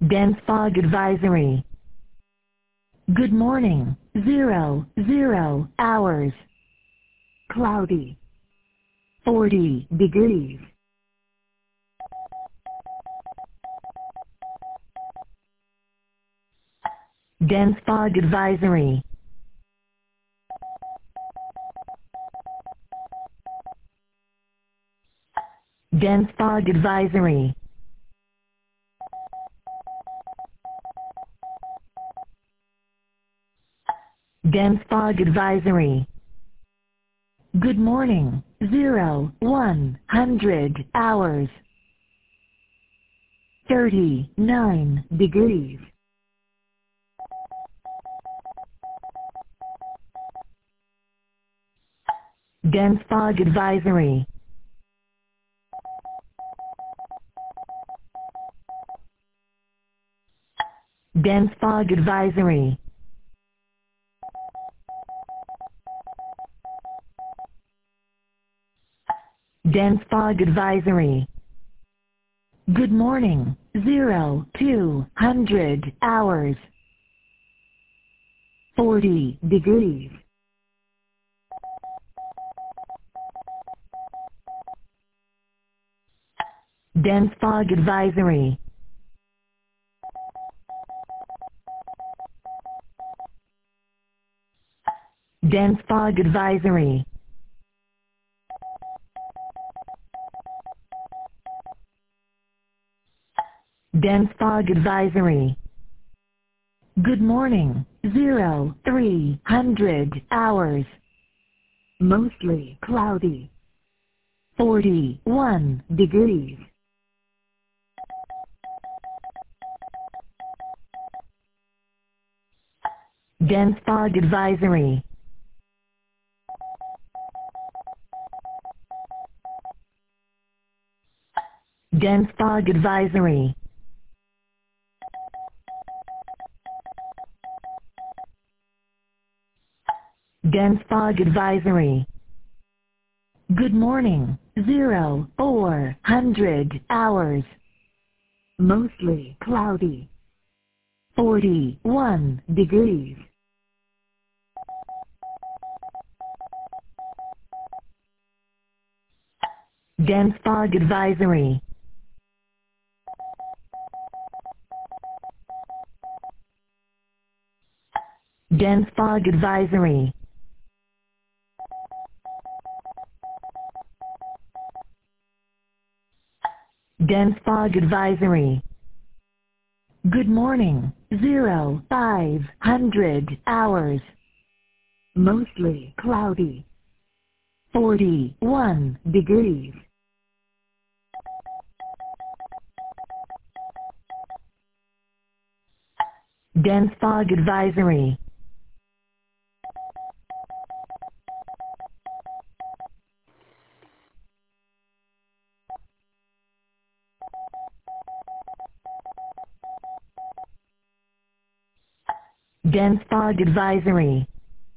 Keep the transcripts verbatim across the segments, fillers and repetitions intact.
Dense fog advisory. Good morning, zero, zero, hours. Cloudy. forty degrees. Dense fog advisory. Dense fog advisory. Dense fog advisory. Good morning, zero, one hundred hours. thirty-nine degrees. Dense fog advisory. Dense fog advisory. Dense fog advisory. Good morning, zero, two hundred hours. forty degrees. Dense fog advisory. Dense fog advisory. Dense fog advisory. Good morning, zero, three hundred hours. Mostly cloudy. forty-one degrees. Dense fog advisory. Dense fog advisory. Dense fog advisory. Good morning, zero, four hundred hours. Mostly cloudy. forty-one degrees. Dense fog advisory. Dense fog advisory. Dense fog advisory. Good morning, zero, five hundred hours. Mostly cloudy. forty-one degrees. Dense fog advisory. Dense fog advisory.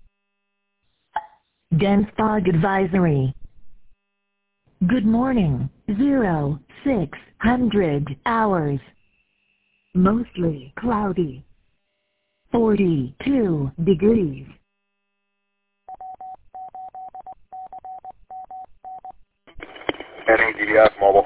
Dense fog advisory. Good morning, zero, six hundred hours. Mostly cloudy. forty-two degrees. Heading G D S mobile.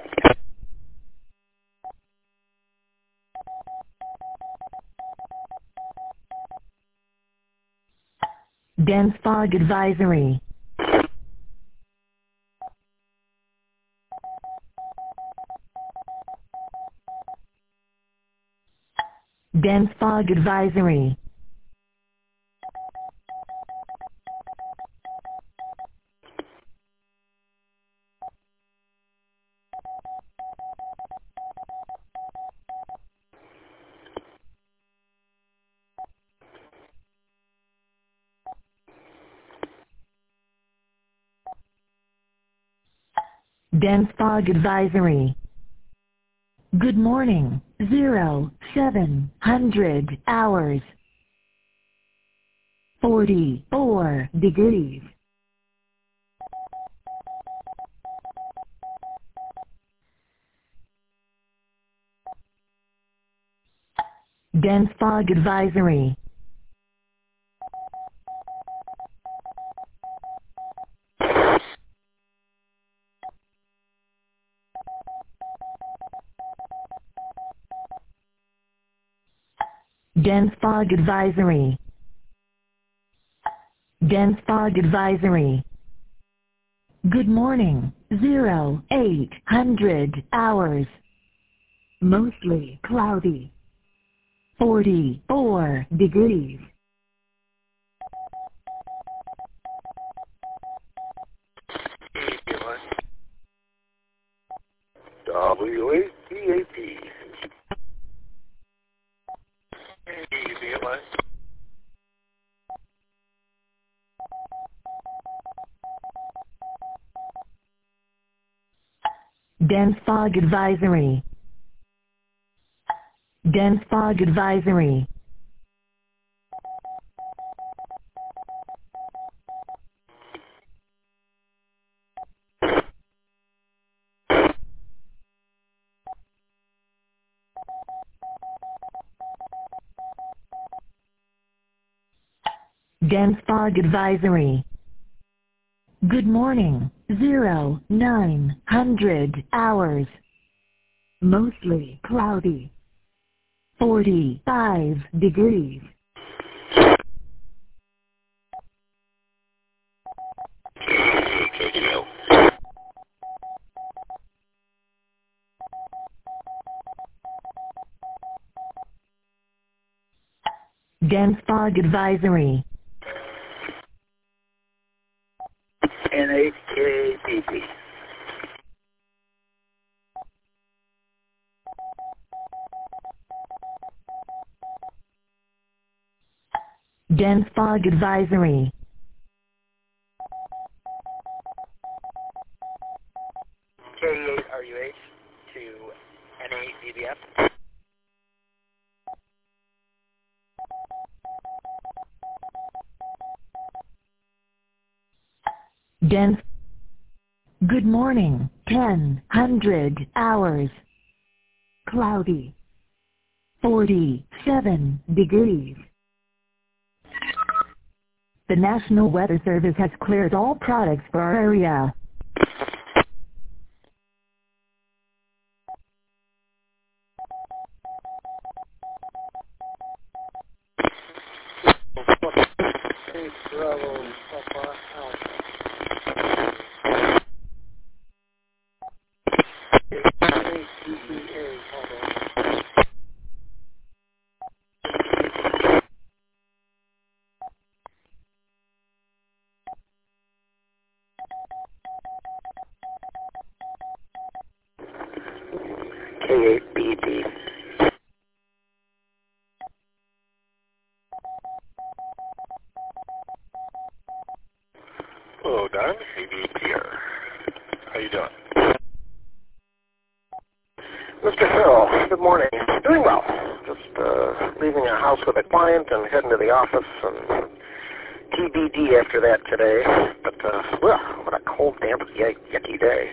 Dense fog advisory. Dense fog advisory. Dense fog advisory. Good morning, zero, seven hundred hours. forty-four degrees. Dense fog advisory. Dense fog advisory. Dense fog advisory. Good morning, zero eight hundred hours. Mostly cloudy. forty-four degrees. W A P A P. Dense fog advisory. Dense fog advisory. Dense fog advisory. Good morning, zero nine hundred hours. Mostly cloudy. forty-five degrees. Dense fog advisory. N A K P P. Dense fog advisory. K eight R U H to N eight B B F. Dense. Good morning, ten hundred hours. Cloudy. forty-seven degrees. The National Weather Service has cleared all products for our area. K eight B B. Hello, Don. A B P R. How you doing? Mister Hill, good morning. Doing well. Just uh, leaving a house with a client and heading to the office and T B D after that today. But, uh, well, what a cold, damp, yucky day.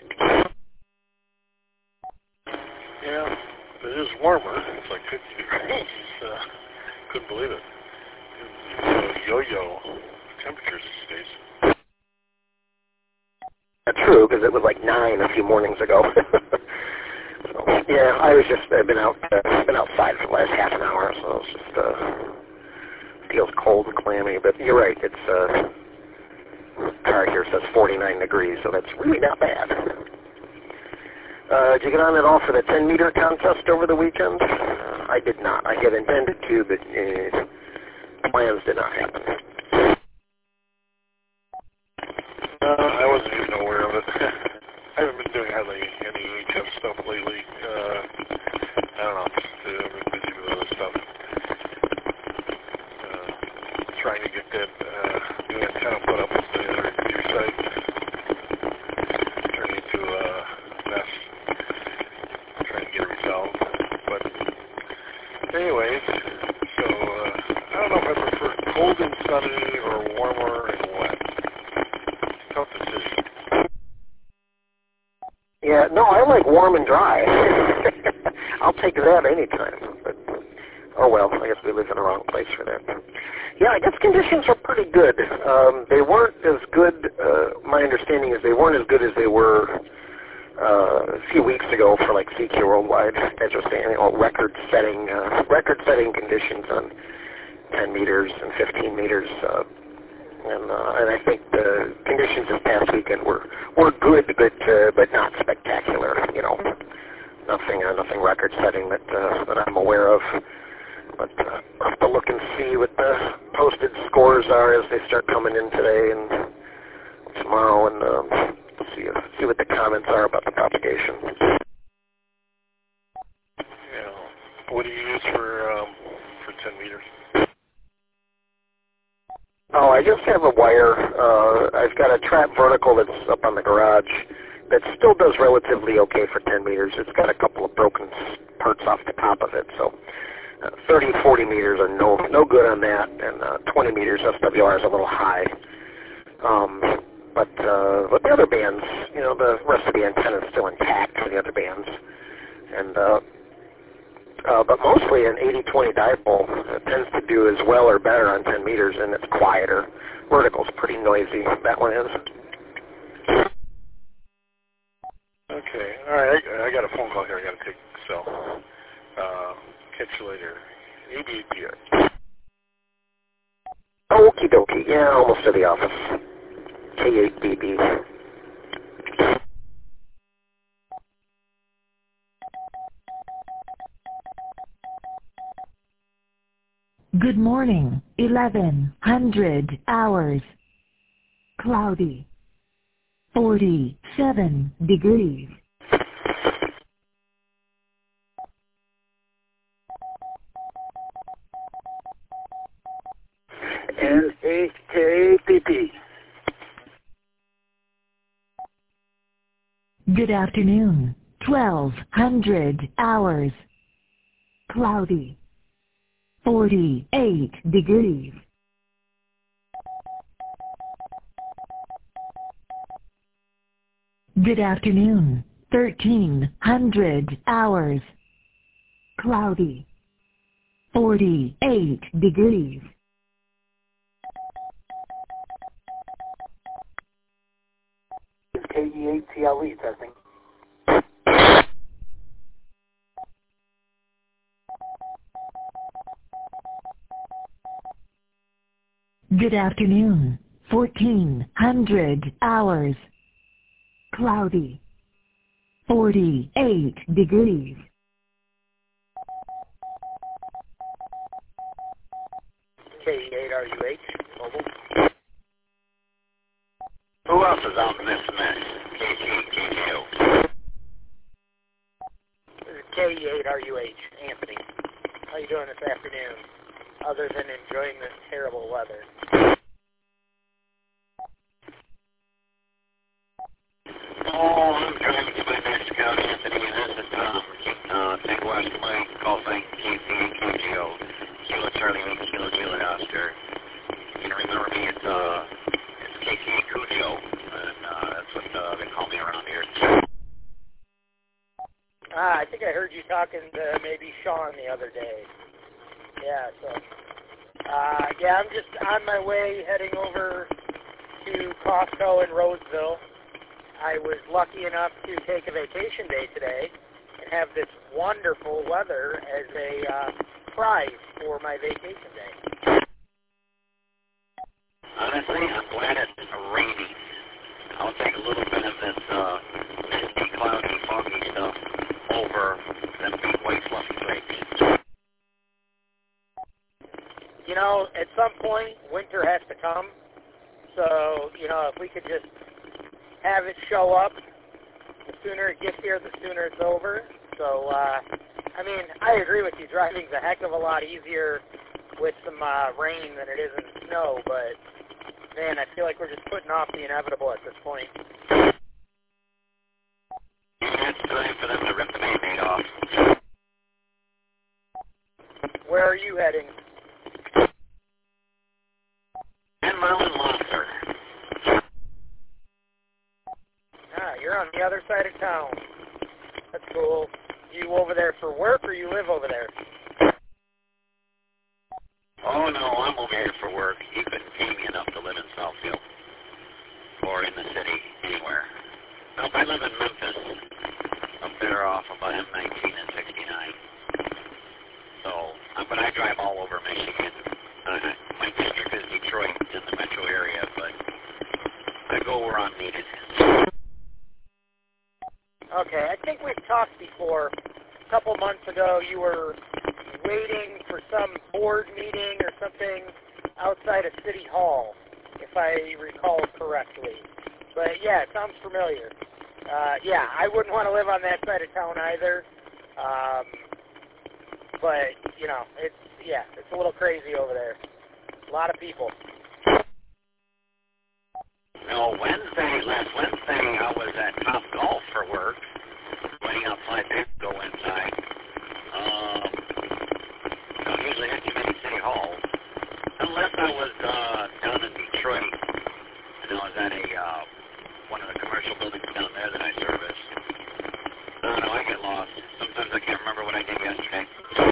Yeah, it is warmer. It's like fifty degrees. Uh, couldn't believe it. It's uh, yo-yo temperatures these days. That's true, because it was like nine a few mornings ago. So, yeah, I was just, I've been out, uh, been outside for the last half an hour, so it's just, uh, feels cold and clammy, but you're right, it's, uh, car here says forty-nine degrees, so that's really not bad. Uh, did you get on at all for the ten meter contest over the weekend? Uh, I did not. I had intended to, but uh, plans did not happen. Uh, I wasn't even aware of it. I haven't been doing hardly any H F stuff lately. Uh, I don't know. Just, uh, I've been busy with other stuff. Uh, trying to get that uh, new antenna put up at the other computer site. Turning into a mess. Trying to get it resolved. But anyways, so uh, I don't know if I prefer cold and sunny or warmer and wet. Tough decision. Yeah, no, I like warm and dry. I'll take that anytime. But oh well, I guess we live in the wrong place for that. Yeah, I guess conditions were pretty good. Um, they weren't as good, uh, my understanding is they weren't as good as they were uh, a few weeks ago for like C Q Worldwide. As you're saying, you know, record-setting, uh, record-setting conditions on ten meters and fifteen meters. Uh, and uh, and I think the conditions this past weekend were were good, but uh, but not spectacular. You know, nothing uh, nothing record-setting that uh, that I'm aware of. But uh, I'll have to look and see what the posted scores are as they start coming in today and tomorrow, and um, see see what the comments are about the propagation. Yeah. What do you use for um, for ten meters? Oh, I just have a wire. Uh, I've got a trap vertical that's up on the garage that still does relatively okay for ten meters. It's got a couple of broken parts off the top of it, so uh, thirty, forty meters are no no good on that, and uh, twenty meters S W R is a little high. Um, but uh, but the other bands, you know, the rest of the antenna is still intact for the other bands, and uh, uh, but mostly an eighty twenty dipole uh, tends to do as well or better on ten meters, and it's quieter. Vertical's pretty noisy. That one is. Okay. All right. I, I got a phone call here. I got to take. So, uh, catch you later. A B B R. Okie dokie. Yeah, almost to the office. K eight B B. Good morning, eleven hundred hours. Cloudy. forty-seven degrees. N H K P P. Good afternoon, twelve hundred hours. Cloudy. forty-eight degrees. Good afternoon, thirteen hundred hours. Cloudy. forty-eight degrees. K E eight T L E testing. Good afternoon, fourteen hundred hours. Cloudy. forty-eight degrees. K E eight R U H, mobile. Who else is out in this mess? K G, K G O. This is K E eight R U H, Anthony. How you doing this afternoon, other than enjoying this terrible weather? Oh, I'm driving to my next scout, Anthony, and this is Tom. Uh, Big West Mike, call sign K C, K G O. Kilo Charlie, Kilo Juliet Oscar. You can remember me, it's, uh, it's K C Cujo, and, uh, that's what, uh, they call me around here. Ah, I think I heard you talking to maybe Sean the other day. Yeah, so, uh, yeah, I'm just on my way heading over to Costco in Roseville. I was lucky enough to take a vacation day today and have this wonderful weather as a uh, prize for my vacation day. Honestly, I'm glad it's rainy. I'll take a little bit of this, uh, misty, cloudy, foggy stuff over them big white fluffy flakes. You know, at some point, winter has to come. So, you know, if we could just have it show up, the sooner it gets here, the sooner it's over. So, uh, I mean, I agree with you. Driving's a heck of a lot easier with some uh, rain than it is in snow. But, man, I feel like we're just putting off the inevitable at this point. It's time for them to rip the Band-Aid off. Where are you heading? Ten Mile and Monster. Ah, you're on the other side of town. That's cool. You over there for work or you live over there? drive all over Michigan. Uh, my district is Detroit, in the metro area, but I go where I'm needed. Okay, I think we've talked before. A couple months ago, you were waiting for some board meeting or something outside of City Hall, if I recall correctly. But yeah, it sounds familiar. Uh, yeah, I wouldn't want to live on that side of town either. Um, but, you know, it's, yeah, it's a little crazy over there. A lot of people. No, Wednesday, last Wednesday, I was at Top Golf for work, waiting outside to go inside. Um, don't usually hit too many city halls. Unless I was uh, down in Detroit, and I was at a uh, one of the commercial buildings down there that I service. I don't know, I get lost. Sometimes I can't remember what I did yesterday.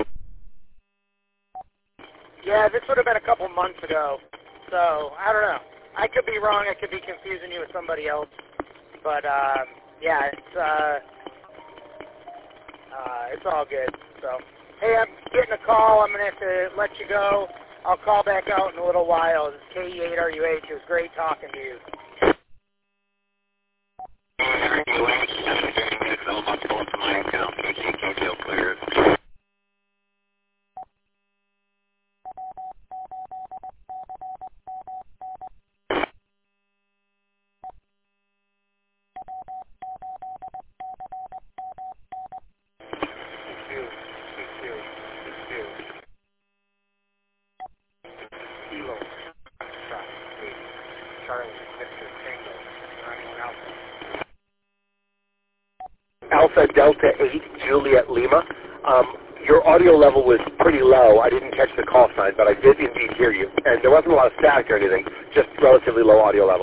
Yeah, this would have been a couple months ago, so I don't know. I could be wrong. I could be confusing you with somebody else. But, um, yeah, it's, uh, uh, it's all good. So, hey, I'm getting a call. I'm going to have to let you go. I'll call back out in a little while. This is K E eight R U H. It was great talking to you. R U H, very good. So I'm pulling from my account. K C K feel clear. Alpha Delta eight, Juliet Lima. Um, your audio level was pretty low. I didn't catch the call sign, but I did indeed hear you. And there wasn't a lot of static or anything, just relatively low audio level.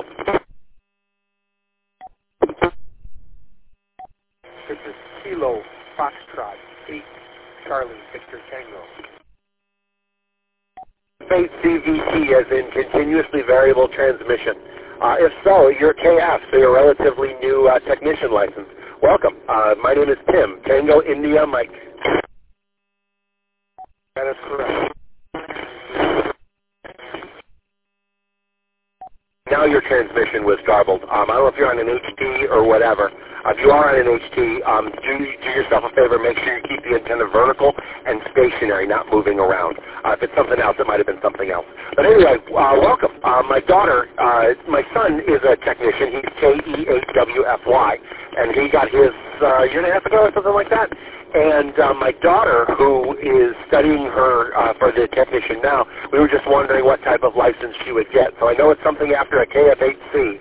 This is Kilo Foxtrot eight, Charlie Victor Tango. Space C V T as in continuously variable transmission. Uh, if so, you're K F, so you're a relatively new uh, technician license. Welcome. Uh, my name is Tim, Tango India Mike. That is correct. Now your transmission was garbled. Um, I don't know if you're on an H T or whatever. Uh, if you are on an H T, um, do, do yourself a favor, make sure you keep the antenna vertical and stationary, not moving around. Uh, if it's something else, it might have been something else. But anyway, uh, welcome. Uh, my daughter, uh, my son is a technician. He's K E eight W F Y, and he got his uh, a year and a half ago or something like that. And uh, my daughter, who is studying her uh, for the technician now, we were just wondering what type of license she would get. So I know it's something after a K F eight C.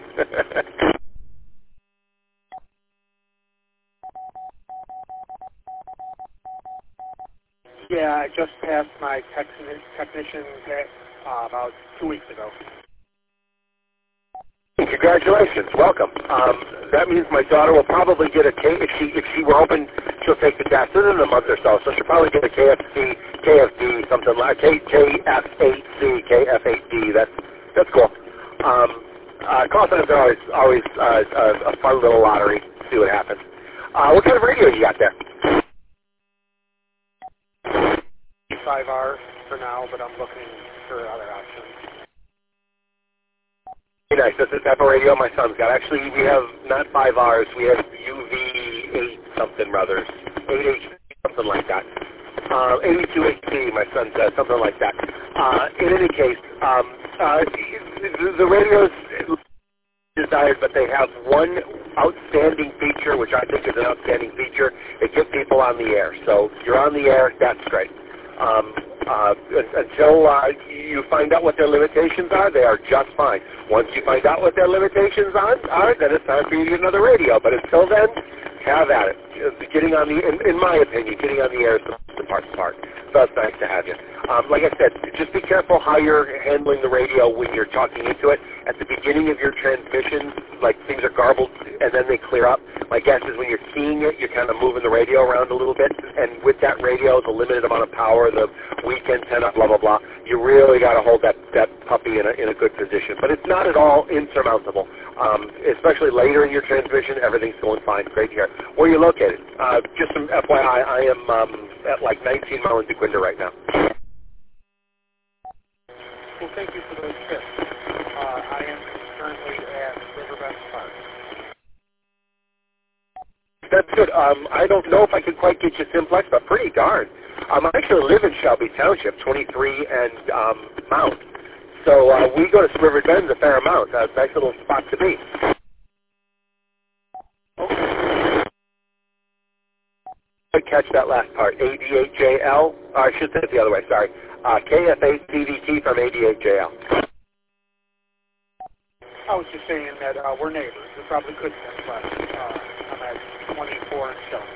Yeah, I just passed my techni- technician test uh, about two weeks ago. Congratulations, welcome. Um, that means my daughter will probably get a K. If she if she were open, she'll take the test in a month or so. So she'll probably get a K F C, K F D, something like K K F eight C, K F eight D. That's that's cool. Um, uh, call signs are always always uh, a, a fun little lottery. See what happens. Uh, what kind of radio you got there? five R for now, but I'm looking for other options. Very nice. This is the type of radio my son's got. Actually, we have not five R's. We have U V eight something brothers, eight H something like that. Uh, eighty-two H P, my son says, something like that. Uh, in any case, um, uh, the, the radios desired, but they have one outstanding feature, which I think is an outstanding feature. They get people on the air. So you're on the air, that's great. Um, uh, until uh, you find out what their limitations are, they are just fine. Once you find out what their limitations are, are then it's time for you to get another radio. But until then, have at it. Getting on the, in, in my opinion, getting on the air is the part part. So it's nice to have you. Um, like I said, just be careful how you're handling the radio when you're talking into it. At the beginning of your transmission, like things are garbled and then they clear up. My guess is when you're keying it, you're kind of moving the radio around a little bit. And with that radio, the limited amount of power, the weak antenna, blah, blah, blah, you really got to hold that, that puppy in a, in a good position. But it's not at all insurmountable. Um, especially later in your transmission, everything's going fine. Great to hear. Where are you located? Uh, just some F Y I, I am um, at like nineteen Mile in Dequindre right now. Well, thank you for those tips. Uh, I am currently at Riverbend Park. That's good. Um, I don't know if I could quite get you Simplex, but pretty darn. Um, I actually live in Shelby Township, twenty-three and um, Mount. So uh, we go to River Bend a fair amount. Uh, nice little spot to be. Okay. I catch that last part. A D eight J L. Or I should say it the other way. Sorry. Uh, K F eight C V T from A D eight J L. I was just saying that uh, we're neighbors. We probably could have less. Uh, I'm at twenty-four and Shelby.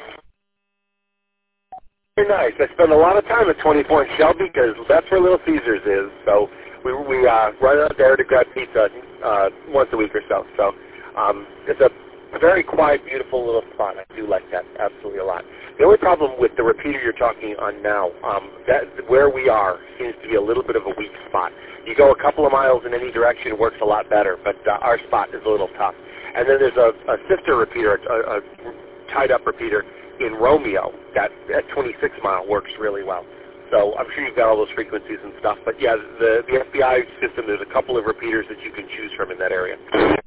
Very nice. I spend a lot of time at twenty-four in Shelby because that's where Little Caesars is. So we we uh, run out there to grab pizza uh, once a week or so. So um, it's a A very quiet, beautiful little spot. I do like that absolutely a lot. The only problem with the repeater you're talking on now, um, that where we are seems to be a little bit of a weak spot. You go a couple of miles in any direction, it works a lot better, but uh, our spot is a little tough. And then there's a, a sister repeater, a, a tied-up repeater in Romeo that at twenty-six mile works really well. So I'm sure you've got all those frequencies and stuff. But yeah, the, the F B I system, there's a couple of repeaters that you can choose from in that area.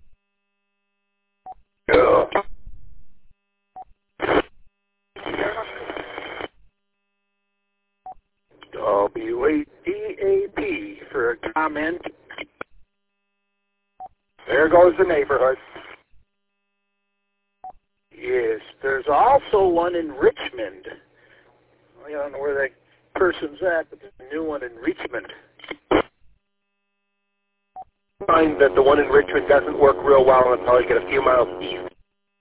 W eight D A P for a comment. There goes the neighborhood. Yes, there's also one in Richmond. I don't know where that person's at, but there's a new one in Richmond. Find that the one in Richmond doesn't work real well until you get a few miles east.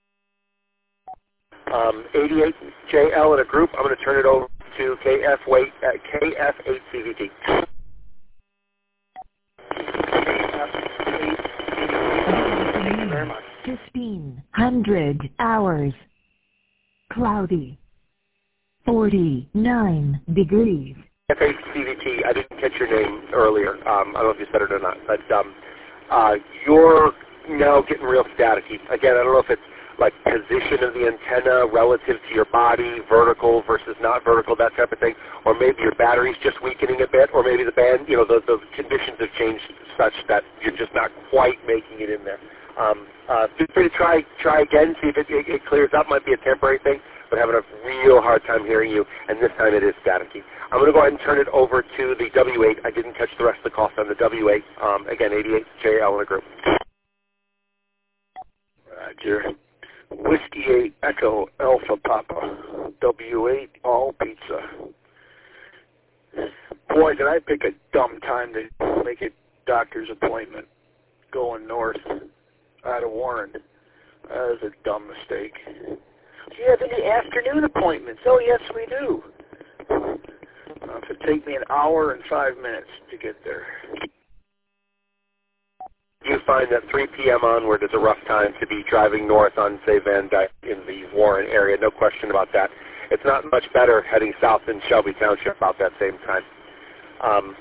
Um, eighty-eight J L in a group. I'm going to turn it over to K F eight, uh, K F eight C V T. Thank you very much. fifteen hundred hours. Cloudy. forty-nine degrees. K F eight C V T, I didn't catch your name earlier. Um, I don't know if you said it or not, but um, uh, you're now getting real staticky. Again, I don't know if it's like position of the antenna relative to your body, vertical versus not vertical, that type of thing, or maybe your battery's just weakening a bit, or maybe the band, you know, the, the conditions have changed such that you're just not quite making it in there. Um, uh, feel free to try try again, see if it, it, it clears up. Might be a temporary thing, but having a real hard time hearing you, and this time it is staticky. I'm going to go ahead and turn it over to the W eight. I didn't catch the rest of the call on the W eight. Um, again, eighty-eight J L in a group. Roger. Whiskey eight Echo Alpha Papa. W eight all pizza. Boy, did I pick a dumb time to make a doctor's appointment going north out of Warren. That was a dumb mistake. Do you have any afternoon appointments? Oh, yes, we do. Uh, it would take me an hour and five minutes to get there. You find that three p m onward is a rough time to be driving north on, say, Van Dyke in the Warren area. No question about that. It's not much better heading south in Shelby Township about that same time. Um,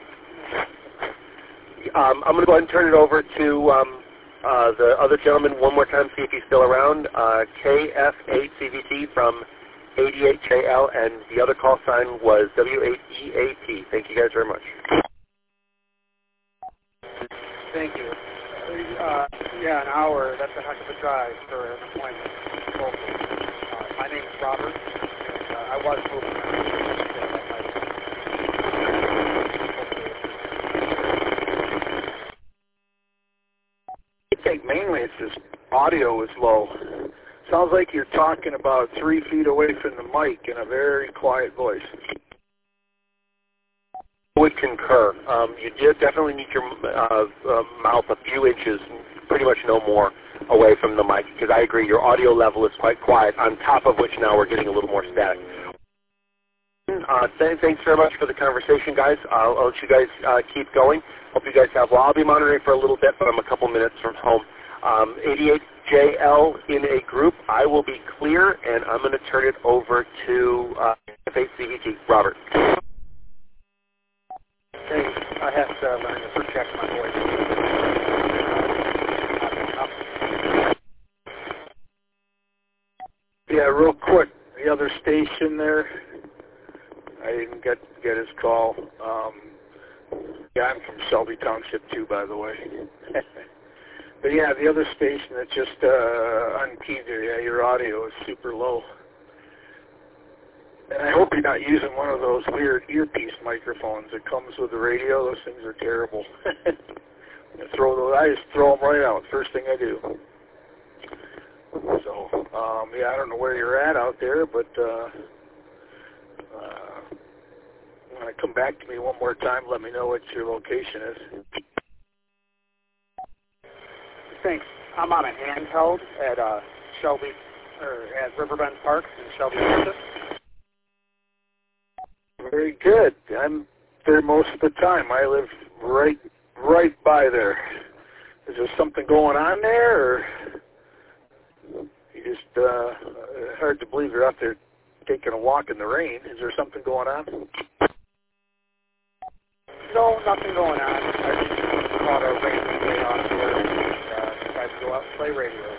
um, I'm going to go ahead and turn it over to um, uh, the other gentleman one more time, see if he's still around. Uh, K F eight C V T from eighty-eight J L, and the other call sign was W eight E A P. Thank you guys very much. Thank you. Uh, yeah, an hour, that's a heck of a drive for an appointment. Uh, my name is Robert. And, uh, I was moving I think mainly it's just audio is low. Sounds like you're talking about three feet away from the mic in a very quiet voice. Would concur. Um, you did definitely need your uh, uh, mouth a few inches, pretty much no more, away from the mic, because I agree your audio level is quite quiet, on top of which now we're getting a little more static. Uh, th thanks very much for the conversation, guys. I'll, I'll let you guys uh, keep going. Hope you guys have, well, I'll be monitoring for a little bit, but I'm a couple minutes from home. Um, eighty-eight J L in a group. I will be clear, and I'm going to turn it over to uh, F eight C V T. Robert. Hey, I have to learn to project my voice. Yeah, real quick, the other station there, I didn't get get his call. Um, Yeah, I'm from Shelby Township too, by the way. But yeah, the other station that's just uh, unkeyed there, yeah, your audio is super low. And I hope you're not using one of those weird earpiece microphones that comes with the radio. Those things are terrible. throw those, I just throw them right out. First thing I do. So, um, yeah, I don't know where you're at out there, but uh, uh, when I come back to me one more time, let me know what your location is. Thanks. I'm on a handheld at uh, Shelby, or at Riverbend Park in Shelby, Texas. Very good. I'm there most of the time. I live right, right by there. Is there something going on there, or you just uh, hard to believe you're out there taking a walk in the rain? Is there something going on? No, nothing going on. I just caught a random day off here and uh, decided to go out and play radio.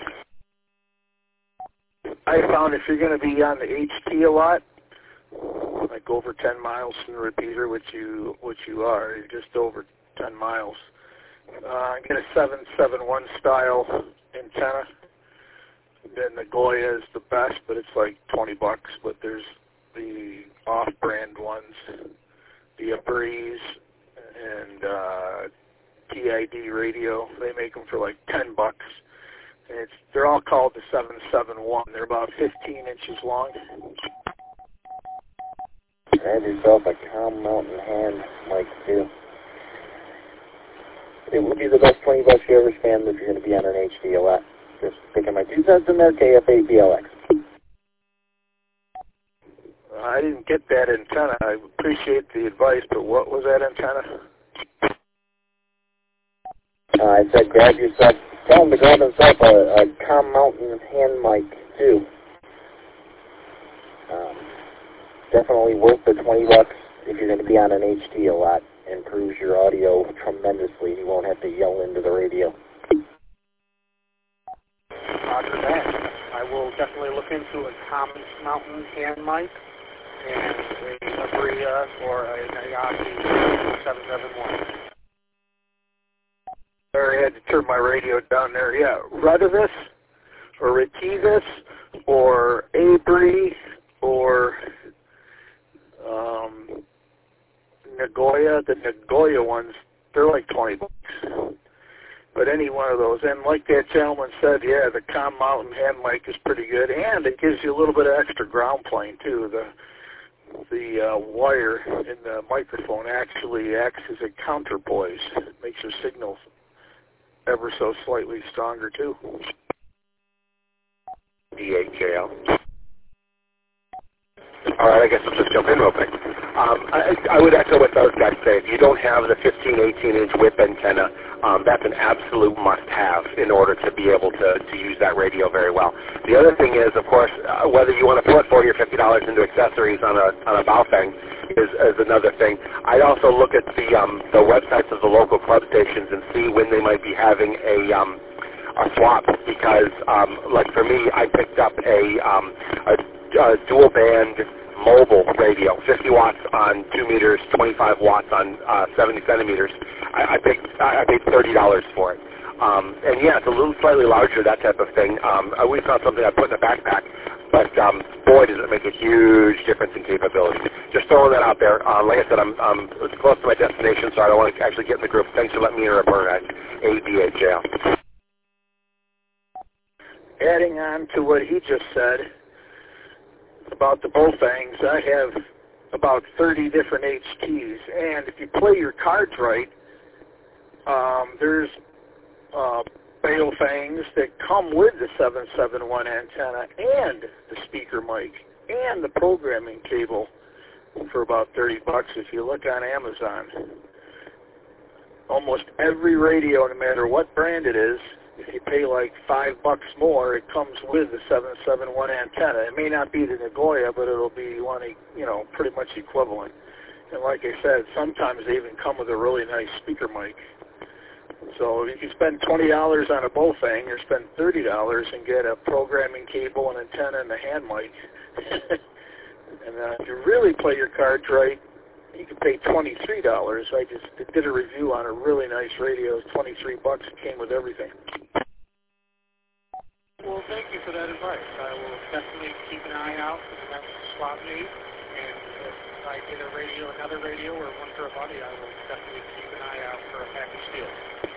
I found if you're going to be on the H T a lot, like over ten miles from the repeater, which you which you are, you're just over ten miles. Uh, get a seven seven one style antenna. Then the Goya is the best, but it's like twenty bucks. But there's the off-brand ones, the Breeze and uh, T I D Radio. They make them for like ten bucks. And it's they're all called the seven seven one. They're about fifteen inches long. Grab yourself a Calm Mountain hand mic too. It would be the best twenty bucks you ever spend if you're going to be on an H D a lot. Just thinking my two cents in there, K F A B L X. I didn't get that antenna. I appreciate the advice, but what was that antenna? Uh, I said grab yourself, tell him to grab himself a, a Calm Mountain hand mic too. Um, definitely worth the twenty bucks if you're going to be on an H D a lot. Improves your audio tremendously. You won't have to yell into the radio. Roger that. I will definitely look into a Calm Mountain hand mic and a Abria or a Nayaki seven seven one. I had to turn my radio down there. Yeah, Retevis or Retevis or Abri or um, Nagoya. The Nagoya ones, they're like twenty bucks. But any one of those. And like that gentleman said, yeah, the Calm Mountain hand mic is pretty good. And it gives you a little bit of extra ground plane, too. The the uh, wire in the microphone actually acts as a counterpoise. It makes your signals ever so slightly stronger, too. D H L. All right, I guess I'll just jump in real quick. Um, I, I would echo what those guys say. If you don't have the fifteen, eighteen inch whip antenna, um, that's an absolute must-have in order to be able to, to use that radio very well. The other thing is, of course, uh, whether you want to put forty or fifty dollars into accessories on a on a Baofeng is, is another thing. I also look at the um, the websites of the local club stations and see when they might be having a um, a swap, because um, like for me, I picked up a um, a, a dual band mobile radio, fifty watts on two meters, twenty-five watts on uh, seventy centimeters. I, I paid I paid thirty dollars for it. Um, and yeah, it's a little slightly larger, that type of thing. Um, I always found something I put in a backpack, but um, boy, does it make a huge difference in capability. Just throwing that out there. Um, like I said, I'm, I'm close to my destination, so I don't want to actually get in the group. Thanks for letting me interrupt at A B H L. Adding on to what he just said about the Baofengs, I have about thirty different H Ts, and if you play your cards right, um, there's uh, Baofengs that come with the seven seven one antenna and the speaker mic and the programming cable for about thirty bucks if you look on Amazon. Almost every radio, no matter what brand it is, if you pay like five bucks more, it comes with the seven seven one antenna. It may not be the Nagoya, but it'll be one, you know, pretty much equivalent. And like I said, sometimes they even come with a really nice speaker mic. So if you spend twenty dollars on a Baofeng, or spend thirty dollars and get a programming cable, an antenna, and a hand mic. And uh, if you really play your cards right, you could pay twenty-three dollars. I just did a review on a really nice radio. It was twenty-three bucks. It came with everything. Well, thank you for that advice. I will definitely keep an eye out for the next swap meet. And if I get a radio, another radio, or one for a buddy, I will definitely keep an eye out for a package deal.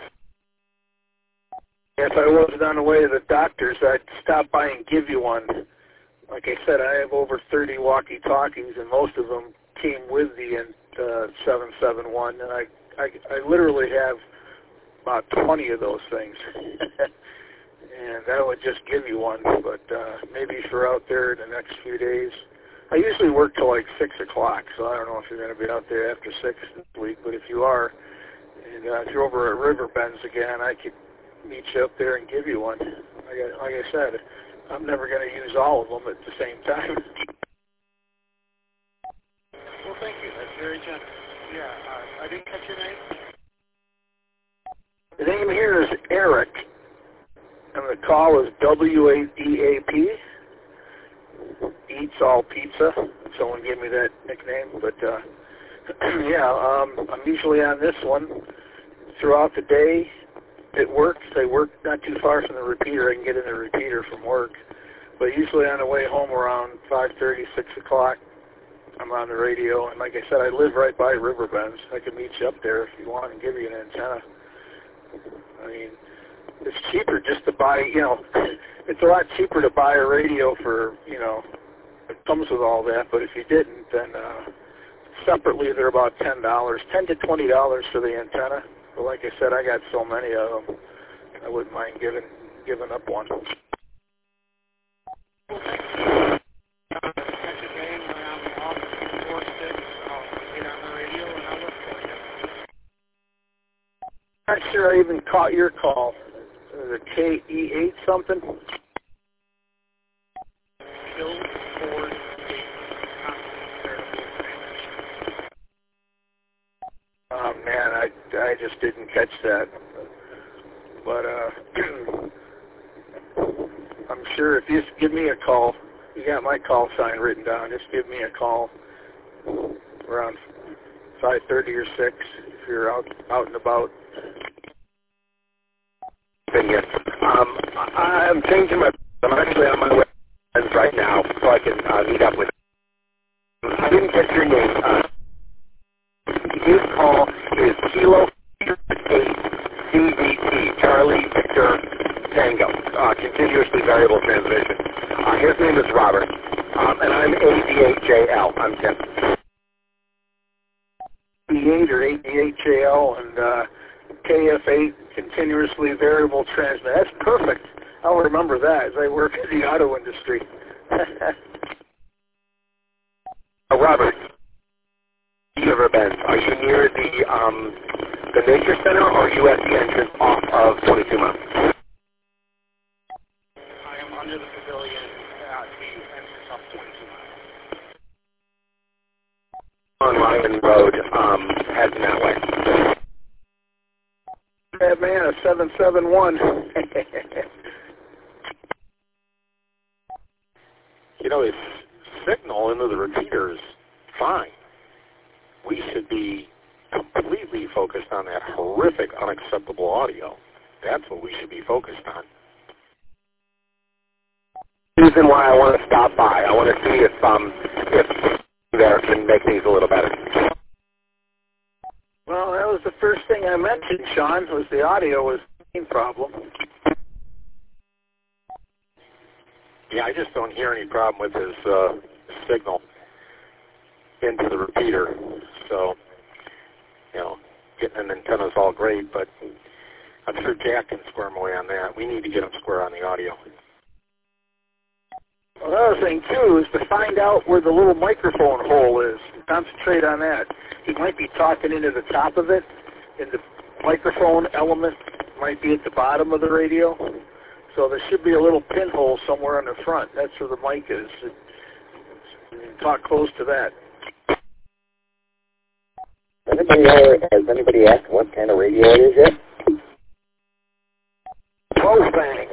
If I wasn't on the way to the doctor's, I'd stop by and give you one. Like I said, I have over thirty walkie-talkies, and most of them came with the uh, seven seven one, and I, I, I literally have about twenty of those things. And I would just give you one, but uh, maybe if you're out there in the next few days. I usually work till like six o'clock, so I don't know if you're going to be out there after six this week, but if you are, and uh, if you're over at Riverbends again, I could meet you up there and give you one. Like I, like I said, I'm never going to use all of them at the same time. Well, thank you. That's very generous. Yeah, uh, I didn't catch your name. The name here is Eric, and the call is W A D A P. Eats All Pizza. Someone gave me that nickname, but uh, yeah, um, I'm usually on this one throughout the day. It works. I work not too far from the repeater. I can get in the repeater from work. But usually on the way home around five thirty, six o'clock, I'm on the radio. And like I said, I live right by Riverbends. I can meet you up there if you want and give you an antenna. I mean, it's cheaper just to buy, you know, it's a lot cheaper to buy a radio for, you know, it comes with all that. But if you didn't, then uh, separately they're about ten dollars, ten to twenty dollars for the antenna. But like I said, I got so many of them, I wouldn't mind giving giving up one. I'm not sure I even caught your call. The K E eight something? Oh man, I, I just didn't catch that. But uh, I'm sure if you just give me a call, you got my call sign written down, just give me a call around five thirty or six if you're out out and about. Yes. Um, I'm changing my. I'm actually on my way right now, so I can uh, meet up with. I didn't get your name. Uh, his call is Kilo eight C V T, Charlie Victor Tango, uh, continuously variable transmission. Uh, his name is Robert, um, and I'm A D H A L. I'm Tim. A D eight or A D H A L and uh, K F eight, continuously variable transmission. That's perfect. I'll remember that as I work in the auto industry. uh, Robert, Riverbends, are you near the um, the Nature Center, or are you at the entrance off of twenty-two miles? I am under the pavilion at the entrance off twenty-two miles. On Lyman Road, um, heading that way. Yeah, man, a seven seven one. You know, if signal into the repeater is fine, we should be completely focused on that horrific, unacceptable audio. That's what we should be focused on. Reason why I want to stop by. I want to see if um if there can make things a little better. Well, that was the first thing I mentioned, Sean, was the audio was the main problem. Yeah, I just don't hear any problem with his uh, signal into the repeater. So, you know, getting an antenna is all great, but I'm sure Jack can squirm away on that. We need to get him square on the audio. Well, another thing, too, is to find out where the little microphone hole is. Concentrate on that. He might be talking into the top of it, and the microphone element might be at the bottom of the radio. So there should be a little pinhole somewhere on the front. That's where the mic is. Talk close to that. Anybody, has anybody asked what kind of radio it is yet? Mustang.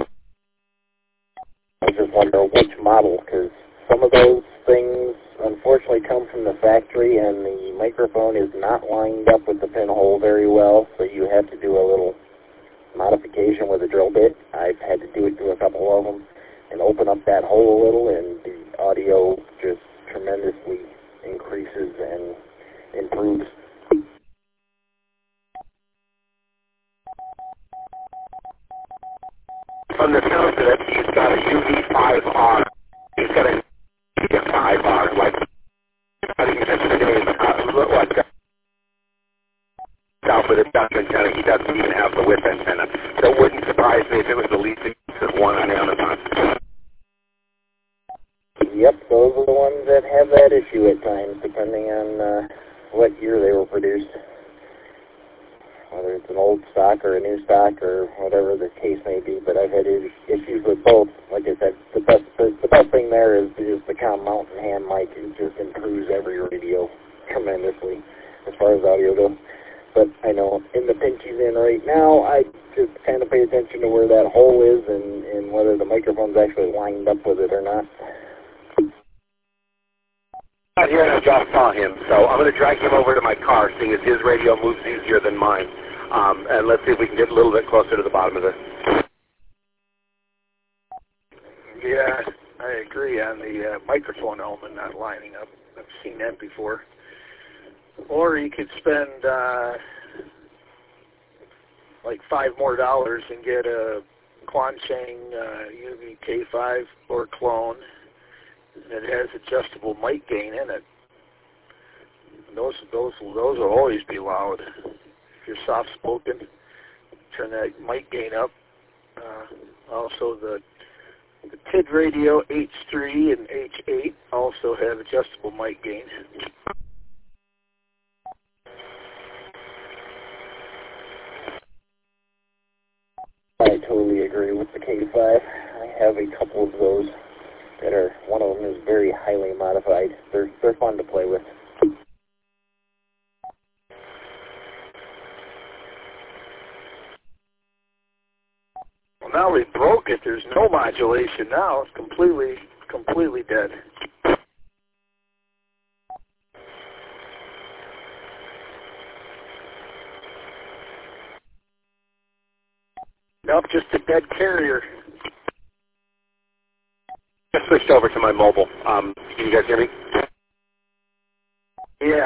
I just wonder which model, because some of those things unfortunately come from the factory, and the microphone is not lined up with the pinhole very well, so you have to do a little modification with a drill bit. I've had to do it to a couple of them and open up that hole a little, and the audio just tremendously increases and improves. From the sound of it, he's got a U V five R. He's got a U V five R, like, I think that's the name, uh, look like that. South with a duck antenna, he doesn't even have the whip antenna. So it wouldn't surprise me if it was the least expensive one on Amazon. Yep, those are the ones that have that issue at times, depending on uh, what year they were produced. Whether it's an old stock or a new stock or whatever the case may be, but I've had issues with both. Like I said, the best the, the best thing there is, is the Com Mountain hand mic. It just improves every radio tremendously as far as audio goes. But I know in the pinch he's in right now, I just kind of pay attention to where that hole is and, and whether the microphone's actually lined up with it or not. Not here, and I just saw him, so I'm going to drag him over to my car, seeing as his radio moves easier than mine. Um, and let's see if we can get a little bit closer to the bottom of this. Yeah, I agree on the uh, microphone element not lining up. I've seen that before. Or you could spend uh, like five more dollars and get a Quancheng uh, U V K five or clone that has adjustable mic gain in it. Those those those will always be loud. If you're soft spoken, turn that mic gain up. Uh, also the the T I D radio H three and H eight also have adjustable mic gain. I totally agree with the K five. I have a couple of those that are, one of them is very highly modified. They're, they're fun to play with. Well, now we broke it. There's no modulation now. It's completely, completely dead. Nope, just a dead carrier. I switched over to my mobile. Um, can you guys hear me? Yeah.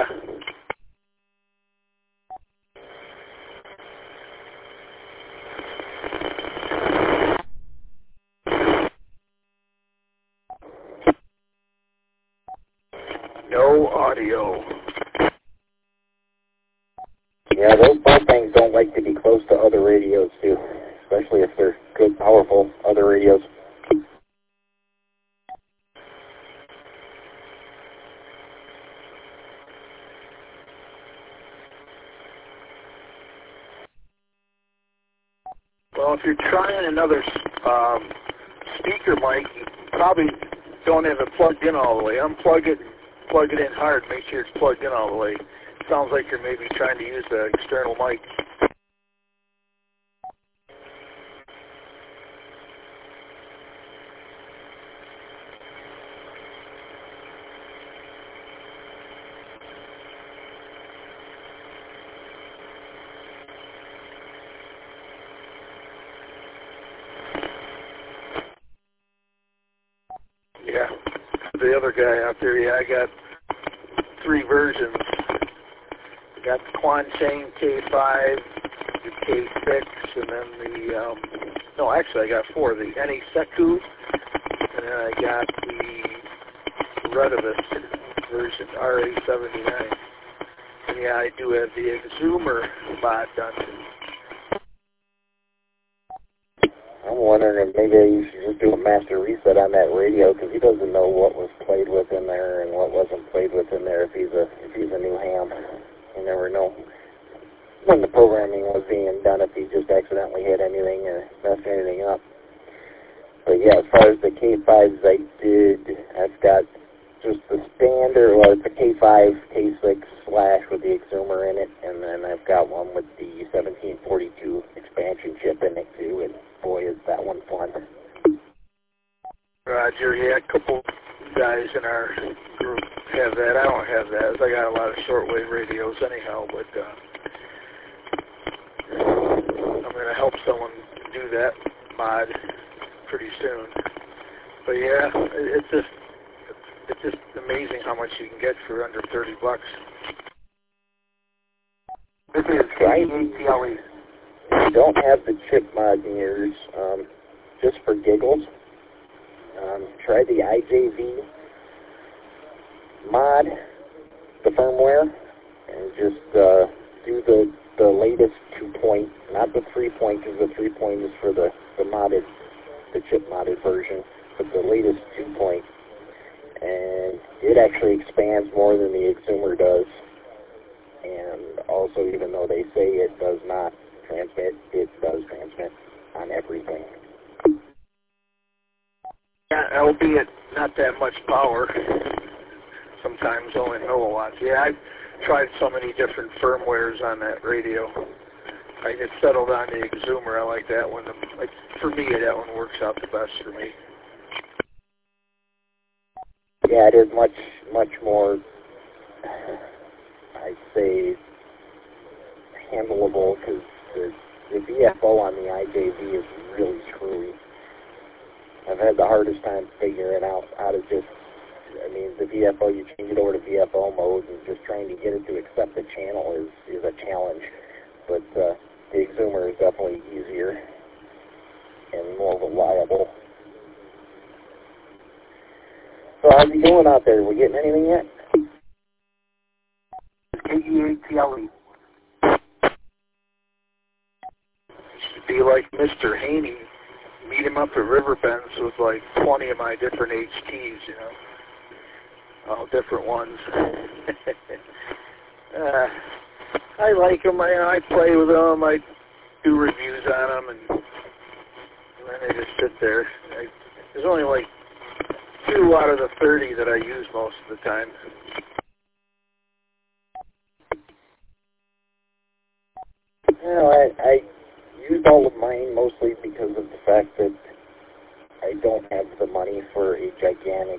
No audio. Yeah, those both things don't like to be close to other radios too, especially if they're good, powerful other radios. Well, if you're trying another um, speaker mic, you probably don't have it plugged in all the way. Unplug it, plug it in hard, make sure it's plugged in all the way. Sounds like you're maybe trying to use an external mic. Yeah, the other guy out there, yeah, I got three versions. I got the Quancheng K five, the K six, and then the, um, no, actually I got four, the Eni Seku, and then I got the Retevis version, R A seventy-nine. And yeah, I do have the Exumer mod done. I'm wondering if maybe you should just do a master reset on that radio, because he doesn't know what was played with in there and what wasn't played with in there if he's a if he's a new ham. You never know when the programming was being done, if he just accidentally hit anything or messed anything up. But yeah, as far as the K fives I did, I've got just the standard, well, it's a K five, K six slash with the Exumer in it, and then I've got one with the seventeen forty-two expansion chip in it too, and boy, is that one fun. Roger, yeah, a couple guys in our group have that. I don't have that. I got a lot of shortwave radios anyhow, but uh, I'm going to help someone do that mod pretty soon. But yeah, it's just it's just amazing how much you can get for under thirty bucks. This is K E A T L E. If you don't have the chip mod in yours, um, just for giggles, um, try the I J V mod, the firmware, and just uh, do the, the latest two-point, not the three-point, because the three-point is for the, the modded, the chip modded version, but the latest two-point. And it actually expands more than the Exumer does. And also, even though they say it does not transmit, it does transmit on everything. Yeah, albeit not that much power. Sometimes only milliwatts. Yeah, I've tried so many different firmwares on that radio. I get settled on the Exumer. I like that one. Like, for me, that one works out the best for me. Yeah, it is much, much more, I'd say, handleable, because the, the V F O on the I J V is really screwy. I've had the hardest time figuring out how to just, I mean, the V F O, you change it over to V F O mode, and just trying to get it to accept the channel is, is a challenge. But uh, the Exumer is definitely easier and more reliable. So how's it going out there? We getting anything yet? K E A T L E. Should be like Mister Haney. Meet him up at Riverbends with like twenty of my different H Ts, you know. All different ones. uh, I like them. I, I play with them. I do reviews on them, and, and then they just sit there. I, there's only like two out of the thirty that I use most of the time. You know, I, I use all of mine mostly because of the fact that I don't have the money for a gigantic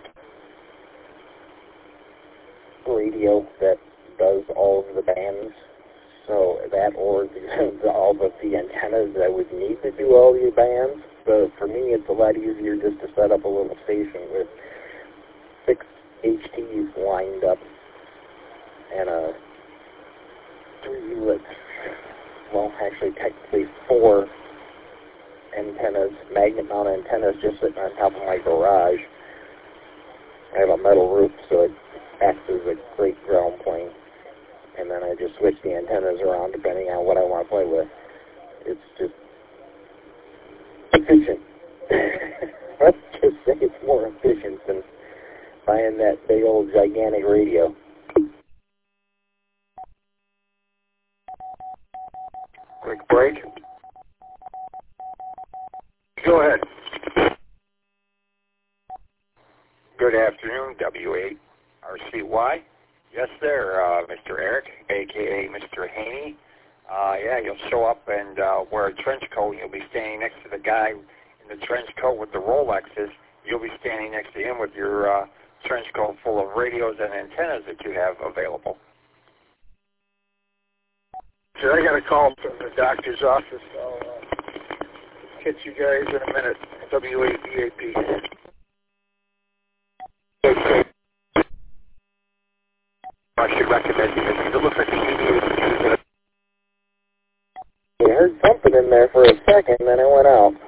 radio that does all of the bands. So that or the, the, all of the antennas that would need to do all the bands. So for me, it's a lot easier just to set up a little station with six H Ts lined up and a three, like, well, actually technically four antennas, magnet mount antennas just sitting on top of my garage. I have a metal roof, so it acts as a great ground plane. And then I just switch the antennas around depending on what I want to play with. It's just efficient. Let's just say it's more efficient than buying that big old gigantic radio. Quick break. Go ahead. Good afternoon, W eight R C Y. Yes, sir, uh, Mister Eric, a k a. Mister Haney. Uh, yeah, you'll show up and uh, wear a trench coat. You'll be standing next to the guy in the trench coat with the Rolexes. You'll be standing next to him with your uh, trench coat full of radios and antennas that you have available. So I got a call from the doctor's office. I'll uh, catch you guys in a minute. W eight B A P. I should recommend you because it looks like the U V is I heard something in there for a second, then it went out.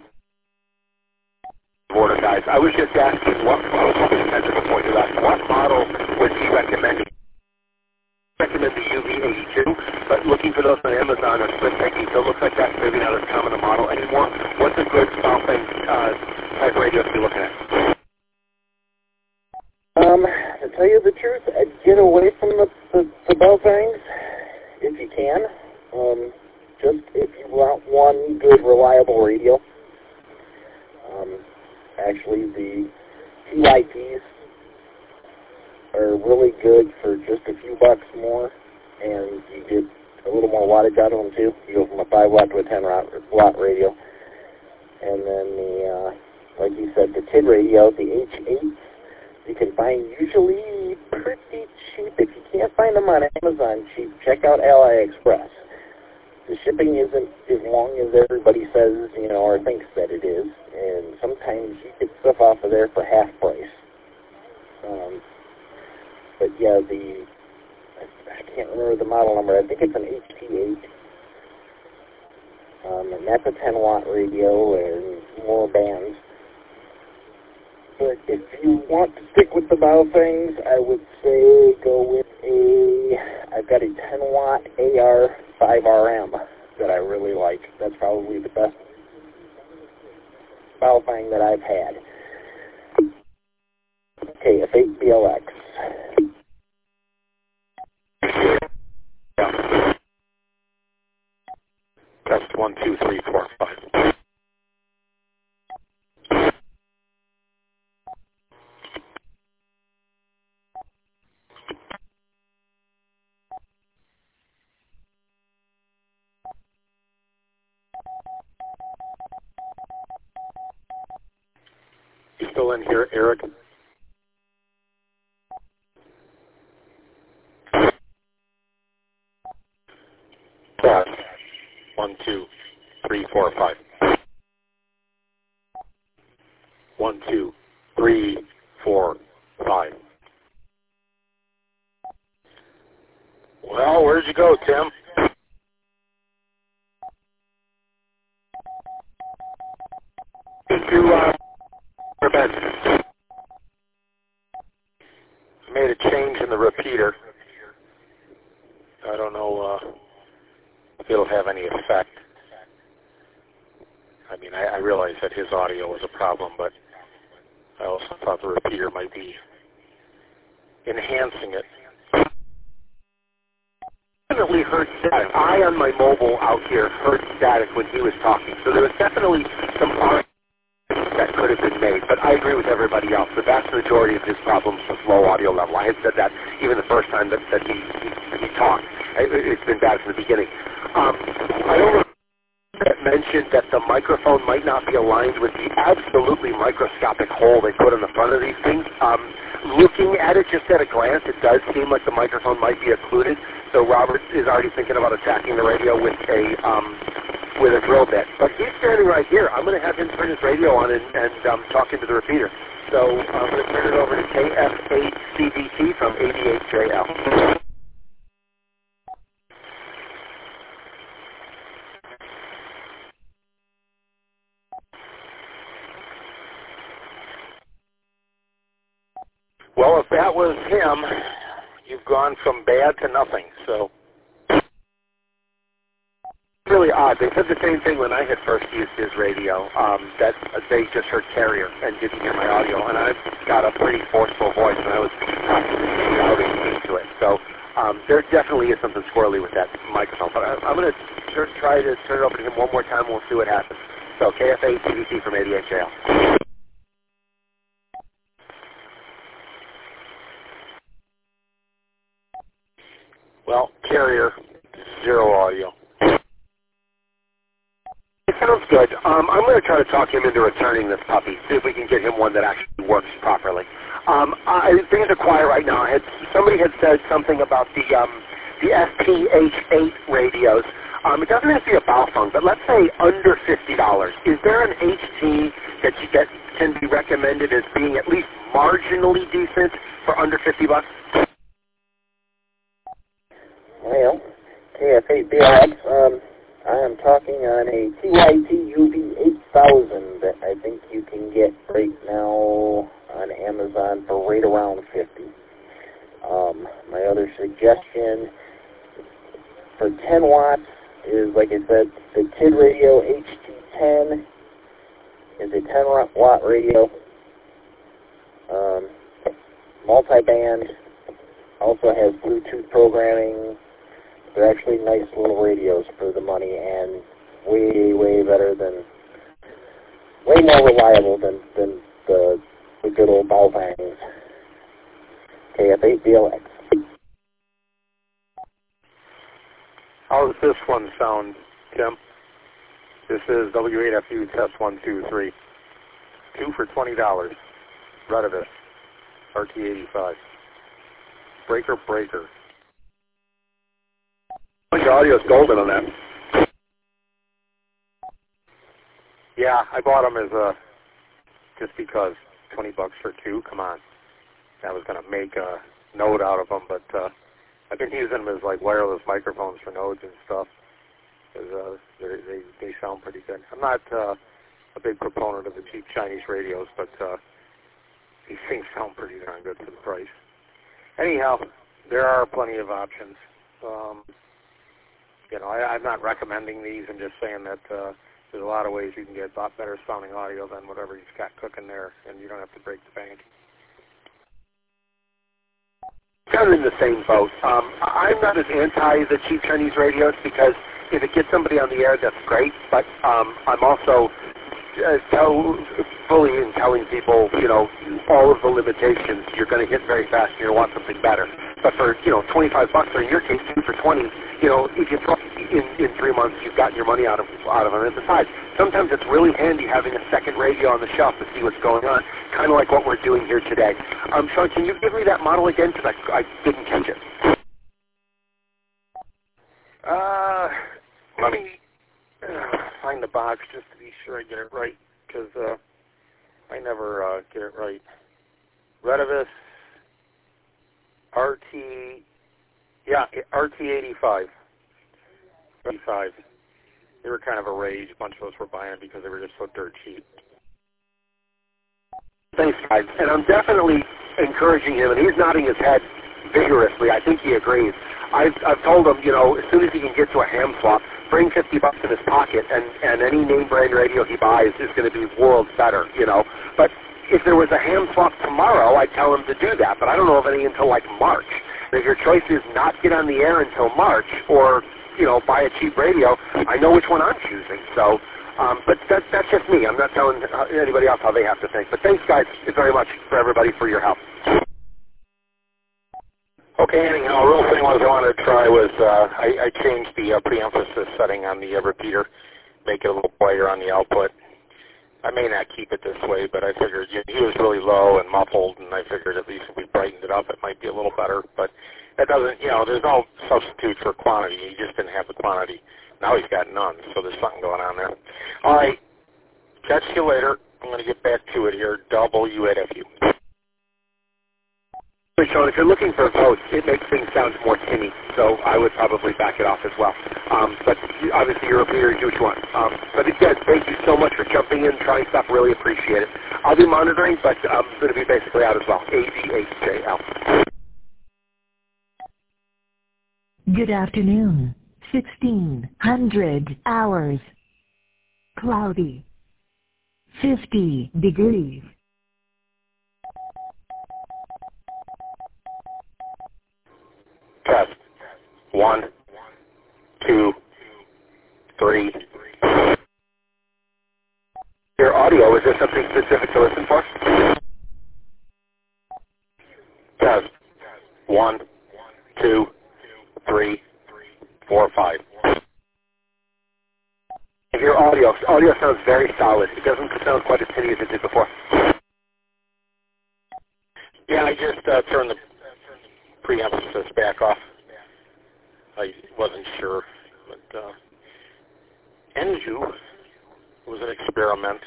Border guys. I was just asking what model, before you asked, what model would he recommend? Recommend the U V eighty-two, but looking for those on Amazon or split taking, so it looks like that's maybe not as common a model anymore. What's a good stomping uh, type radio to be looking at? Um, to tell you the truth, I'd get away from the, the, the bell things if you can. Um, just if you want one good, reliable radio. Um, actually, the T Y Ps are really good for just a few bucks more, and you get a little more wattage out of them too. You go from a five watt to a ten watt radio. And then the, uh, like you said, the T I D radio, the H eight, you can find usually pretty find them on Amazon cheap, check out AliExpress. The shipping isn't as long as everybody says, you know, or thinks that it is, and sometimes you get stuff off of there for half price. Um, but yeah, the I can't remember the model number. I think it's an H T eight, um, and that's a ten watt radio and more bands. But if you want to stick with the Baofengs, I would say go with a, I've got a ten watt A R five R M that I really like. That's probably the best Baofeng that I've had. K F eight B L X. Test one, two, three, four, five. You still in here, Eric? Test. One, two, three, four, five. One, two, three, four, five. Well, where'd you go, Tim? Did you, uh, prevent? I made a change in the repeater. I don't know, uh, if it'll have any effect. I mean, I, I realize that his audio was a problem, but I also thought the repeater might be enhancing it. Definitely heard static. I, on my mobile out here, heard static when he was talking. So there was definitely some audio that could have been made. But I agree with everybody else. The vast majority of his problems was low audio level. I had said that even the first time that, that he, he, he talked. It, it's been bad from the beginning. Um, I don't know. That mentioned that the microphone might not be aligned with the absolutely microscopic hole they put in the front of these things. Um, looking at it just at a glance, it does seem like the microphone might be occluded. So Robert is already thinking about attacking the radio with a um, with a drill bit. But he's standing right here. I'm going to have him turn his radio on and, and um, talk into the repeater. So I'm going to turn it over to K F eight C B T from eighty-eight J L. Well, if that was him, you've gone from bad to nothing. So really odd. They said the same thing when I had first used his radio, um, that they just heard carrier and didn't hear my audio. And I've got a pretty forceful voice, and I was shouting into it. So um, there definitely is something squirrely with that microphone. But I, I'm going to try to turn it over to him one more time. We'll see what happens. So K F A C B T from eighty-eight J L. Well, carrier, zero audio. It sounds good. Um, I'm going to try to talk him into returning this puppy, see if we can get him one that actually works properly. Um, I, things are quiet right now. I had, somebody had said something about the um, the S P H eight radios. Um, it doesn't have to be a Baofeng, but let's say under fifty dollars. Is there an H T that, you, that can be recommended as being at least marginally decent for under fifty bucks? Well, K F eight B L X, um, I am talking on a T Y T U V eight thousand that I think you can get right now on Amazon for right around fifty. Um, my other suggestion for ten watts is, like I said, the Kid Radio H T ten is a ten watt radio, um, multi-band, also has Bluetooth programming. They're actually nice little radios for the money, and way, way better than, way more reliable than, than the, the good old Baofengs. K F eight B L X. How does this one sound, Tim? This is W eight F U test one two three. Two for twenty dollars. Retevis, R T eighty-five. Breaker, breaker. your audio's golden on that. Yeah, I bought them as a, just because, twenty bucks for two, come on. I was going to make a Node out of them, but uh, I've been using them as like wireless microphones for Nodes and stuff. Cause, uh, they, they sound pretty good. I'm not uh, a big proponent of the cheap Chinese radios, but uh, these things sound pretty darn good for the price. Anyhow, there are plenty of options. Um, you know, I, I'm not recommending these. I'm just saying that uh, there's a lot of ways you can get a lot better sounding audio than whatever you've got cooking there, and you don't have to break the bank. Kind of in the same boat. Um, I'm not as anti the cheap Chinese radios because if it gets somebody on the air, that's great. But um, I'm also uh, tell, fully in telling people, you know, all of the limitations. You're going to hit very fast, and you want something better. But for you know, twenty-five bucks, or in your case, two for twenty, you know, if you throw in in three months, you've gotten your money out of out of them. And besides, sometimes it's really handy having a second radio on the shelf to see what's going on, kind of like what we're doing here today. Um, Sean, can you give me that model again? Because I, I didn't catch it. Uh, let me uh, find the box just to be sure I get it right, because uh, I never uh, get it right. Retevis R T, yeah, R T eighty-five. eighty-five. They were kind of a rage. A bunch of us were buying them because they were just so dirt cheap. Thanks, guys. And I'm definitely encouraging him, and he's nodding his head vigorously. I think he agrees. I've, I've told him, you know, as soon as he can get to a ham swap, bring fifty bucks in his pocket, and, and any name brand radio he buys is going to be worlds better, you know. But if there was a ham swap tomorrow, I'd tell him to do that. But I don't know of any until like March. And if your choice is not get on the air until March, or you know, buy a cheap radio, I know which one I'm choosing. So, um, but that, that's just me. I'm not telling anybody else how they have to think. But thanks, guys, very much for everybody for your help. Okay, anyhow, the real thing was I wanted to try was uh, I, I changed the uh, pre-emphasis setting on the uh, repeater, make it a little quieter on the output. I may not keep it this way, but I figured you know, he was really low and muffled, and I figured at least if we brightened it up, it might be a little better. But that doesn't, you know, there's no substitute for quantity. He just didn't have the quantity. Now he's got none, so there's something going on there. All right, catch you later. I'm going to get back to it here. W eight F U. Sean, if you're looking for votes, it makes things sound more tinny, so I would probably back it off as well. Um, but obviously you're a repeater, you do what you want. Um, but again, thank you so much for jumping in, trying stuff, really appreciate it. I'll be monitoring, but I'm going to be basically out as well. A D H J L. Good afternoon. sixteen hundred hours. Cloudy. fifty degrees. Test. One, two, three. Your audio, is there something specific to listen for? Test. One, two, three, four, five. Your audio, audio sounds very solid. It doesn't sound quite as tinny as it did before. Yeah, I just uh, turned the pre-emphasis back off. I wasn't sure, but uh, Enju was an experiment.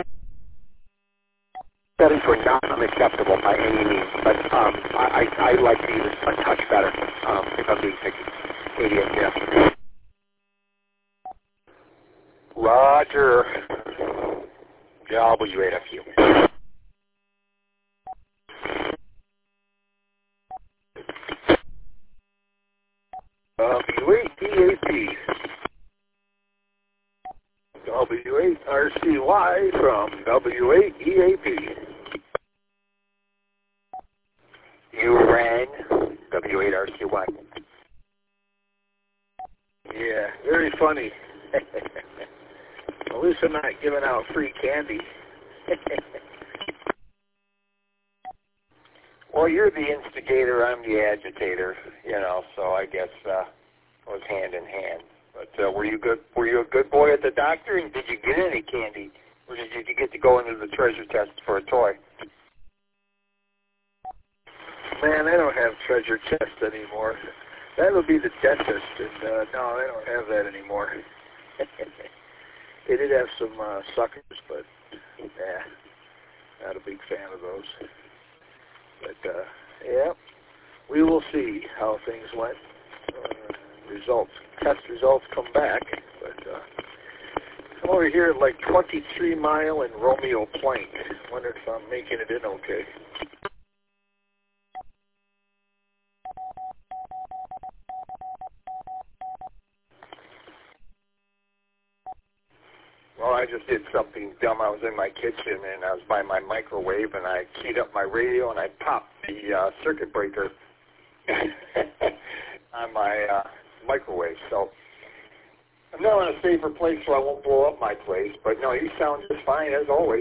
Settings were not unacceptable by any means, but um, I, I, I like to use a touch better um, if I'm being picky. eighty-eight, yeah. Roger. W eight F U. W eight E A P. W eight R C Y from W eight E A P. You rang W eight R C Y. Yeah, very funny. At least I'm not giving out free candy. Well, you're the instigator, I'm the agitator, you know, so I guess uh, it was hand in hand. But uh, were you good? Were you a good boy at the doctor, and did you get any candy, or did you get to go into the treasure chest for a toy? Man, I don't have treasure chest anymore. That would be the dentist, and uh, no, they don't have that anymore. They did have some uh, suckers, but yeah, not a big fan of those. But uh, yeah, we will see how things went. Uh, results, test results come back, but uh, I'm over here at like twenty-three mile and Romeo Plank. Wonder if I'm making it in okay. Well, I just did something dumb. I was in my kitchen, and I was by my microwave, and I keyed up my radio, and I popped the uh, circuit breaker on my uh, microwave. So I'm now in a safer place so I won't blow up my place. But, no, you sound just fine, as always.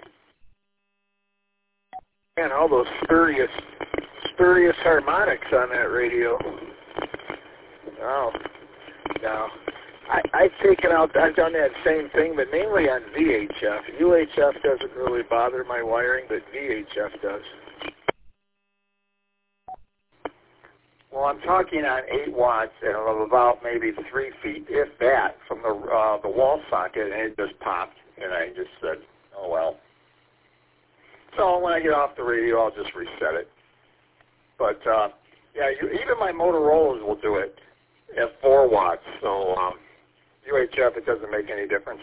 And all those spurious, spurious harmonics on that radio. Oh, no. I, I've taken out, I've done that same thing, but mainly on V H F. U H F doesn't really bother my wiring, but V H F does. Well, I'm talking on eight watts and of about maybe three feet, if that, from the uh, the wall socket, and it just popped, and I just said, oh, well. So when I get off the radio, I'll just reset it. But, uh, yeah, you, even my Motorola's will do it at four watts, so um, U H F, it doesn't make any difference.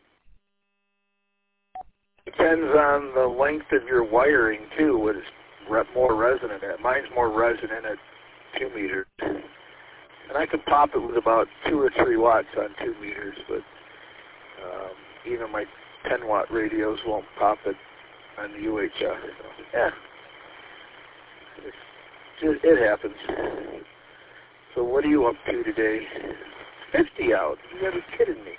Depends on the length of your wiring, too, what is re- more resonant at. Mine's more resonant at two meters. And I could pop it with about two or three watts on two meters, but um, even my ten watt radios won't pop it on the U H F. So, yeah. It's just, it happens. So what are you up to today? fifty out. You gotta be kidding me.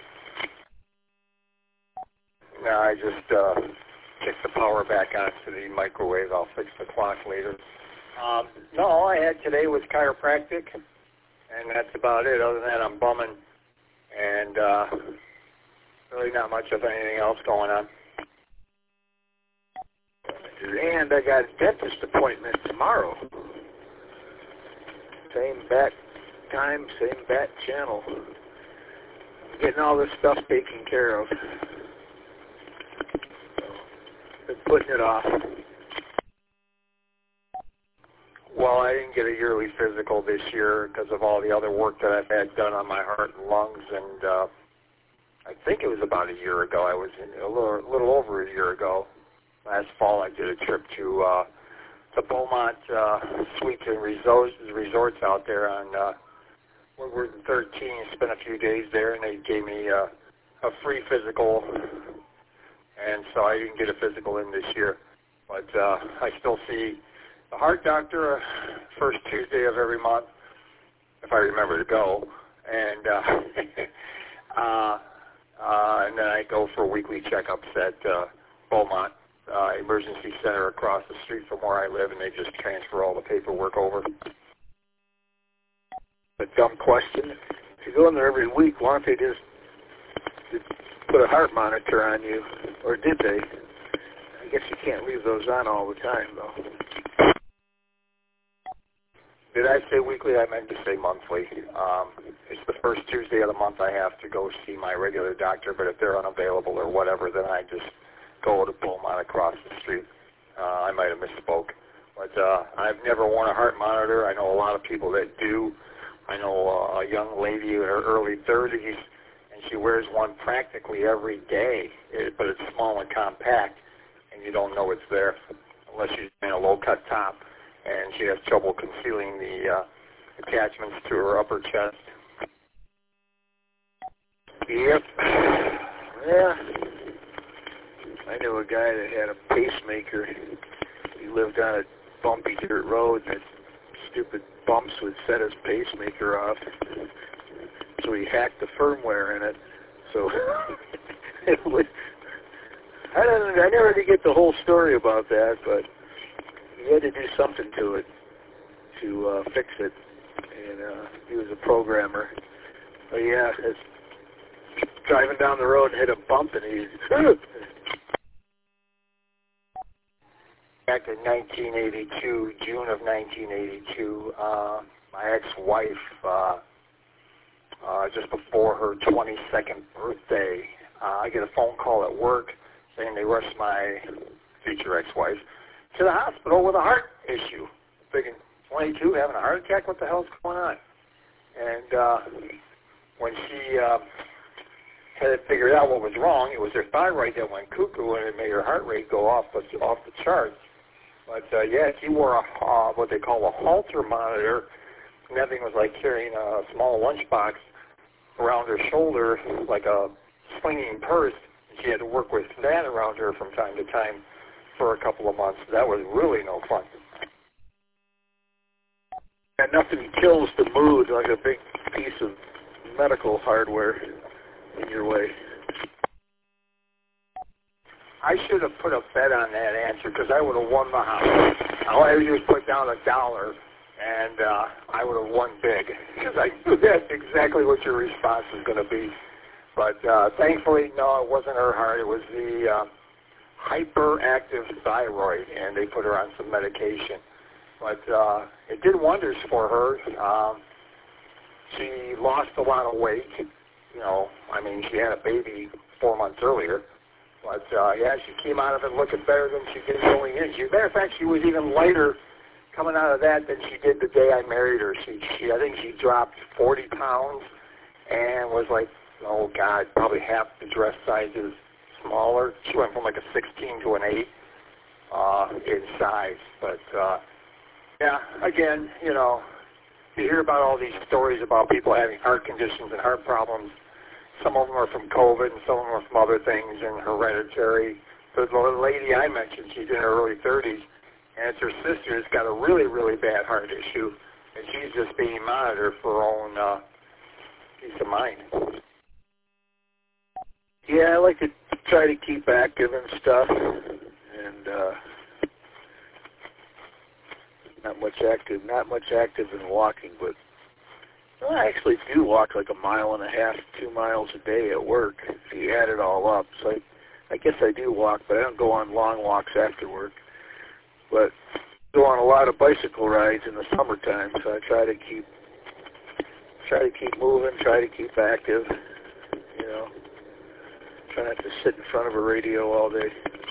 No, I just uh, kicked the power back onto the microwave. I'll fix the clock later. Um, no, all I had today was chiropractic, and that's about it. Other than that, I'm bumming, and uh, really not much of anything else going on. And I got a dentist appointment tomorrow. Same bat time, same bat channel. I'm getting all this stuff taken care of. Been putting it off. Well, I didn't get a yearly physical this year because of all the other work that I've had done on my heart and lungs, and uh, I think it was about a year ago. I was in, a little, little over a year ago. Last fall, I did a trip to uh, the Beaumont uh, Suites and Resorts, resorts out there on uh, Woodward and thirteen. Spent a few days there, and they gave me uh, a free physical, and so I didn't get a physical in this year. But uh, I still see the heart doctor uh, first Tuesday of every month, if I remember to go, and uh, uh, uh, and then I go for weekly checkups at uh, Beaumont uh, Emergency Center across the street from where I live, and they just transfer all the paperwork over. A dumb question. If you go in there every week, why don't they just, just put a heart monitor on you? Or did they? I guess you can't leave those on all the time, though. Did I say weekly? I meant to say monthly. Um, it's the first Tuesday of the month I have to go see my regular doctor, but if they're unavailable or whatever, then I just go to Beaumont across the street. Uh, I might have misspoke. But uh, I've never worn a heart monitor. I know a lot of people that do. I know uh, a young lady in her early thirties, and she wears one practically every day, it, but it's small and compact, and you don't know it's there unless she's in a low-cut top, and she has trouble concealing the uh, attachments to her upper chest. Yep. Yeah. I knew a guy that had a pacemaker. He lived on a bumpy dirt road, and stupid bumps would set his pacemaker off. So he hacked the firmware in it. So it would, I don't. I never did get the whole story about that, but he had to do something to it to uh, fix it. And uh, he was a programmer. But yeah, it's driving down the road and hit a bump, and he. Back in nineteen eighty-two, June of nineteen eighty-two, uh, my ex-wife, uh, uh, just before her twenty-second birthday, uh, I get a phone call at work saying they rushed my future ex-wife to the hospital with a heart issue. Thinking, twenty-two, having a heart attack? What the hell's going on? And uh, when she uh, had it figured out what was wrong, it was her thyroid that went cuckoo and it made her heart rate go off the, off the charts. But uh, yeah, she wore a uh, what they call a Holter monitor, and that thing was like carrying a small lunchbox around her shoulder, like a swinging purse. She had to work with that around her from time to time for a couple of months. That was really no fun. And nothing kills the mood like a big piece of medical hardware in your way. I should have put a bet on that answer because I would have won the house. All I had to do was put down a dollar, and uh, I would have won big because I knew that's exactly what your response was going to be. But uh, thankfully, no, it wasn't her heart. It was the uh, hyperactive thyroid, and they put her on some medication. But uh, it did wonders for her. Um, she lost a lot of weight. You know, I mean, she had a baby four months earlier. But, uh, yeah, she came out of it looking better than she did going in. She, matter of fact, she was even lighter coming out of that than she did the day I married her. She, she I think she dropped forty pounds and was like, oh, God, probably half the dress sizes smaller. She went from like a sixteen to an eight uh, in size. But, uh, yeah, again, you know, you hear about all these stories about people having heart conditions and heart problems. Some of them are from COVID, and some of them are from other things and hereditary. So the lady I mentioned, she's in her early thirties, and it's her sister who's got a really, really bad heart issue, and she's just being monitored for her own uh, peace of mind. Yeah, I like to try to keep active and stuff, and uh, not much active, not much active in walking, but well, I actually do walk like a mile and a half, two miles a day at work, if you add it all up. So I, I guess I do walk, but I don't go on long walks after work. But I go on a lot of bicycle rides in the summertime, so I try to keep try to keep moving, try to keep active, you know. Try not to sit in front of a radio all day.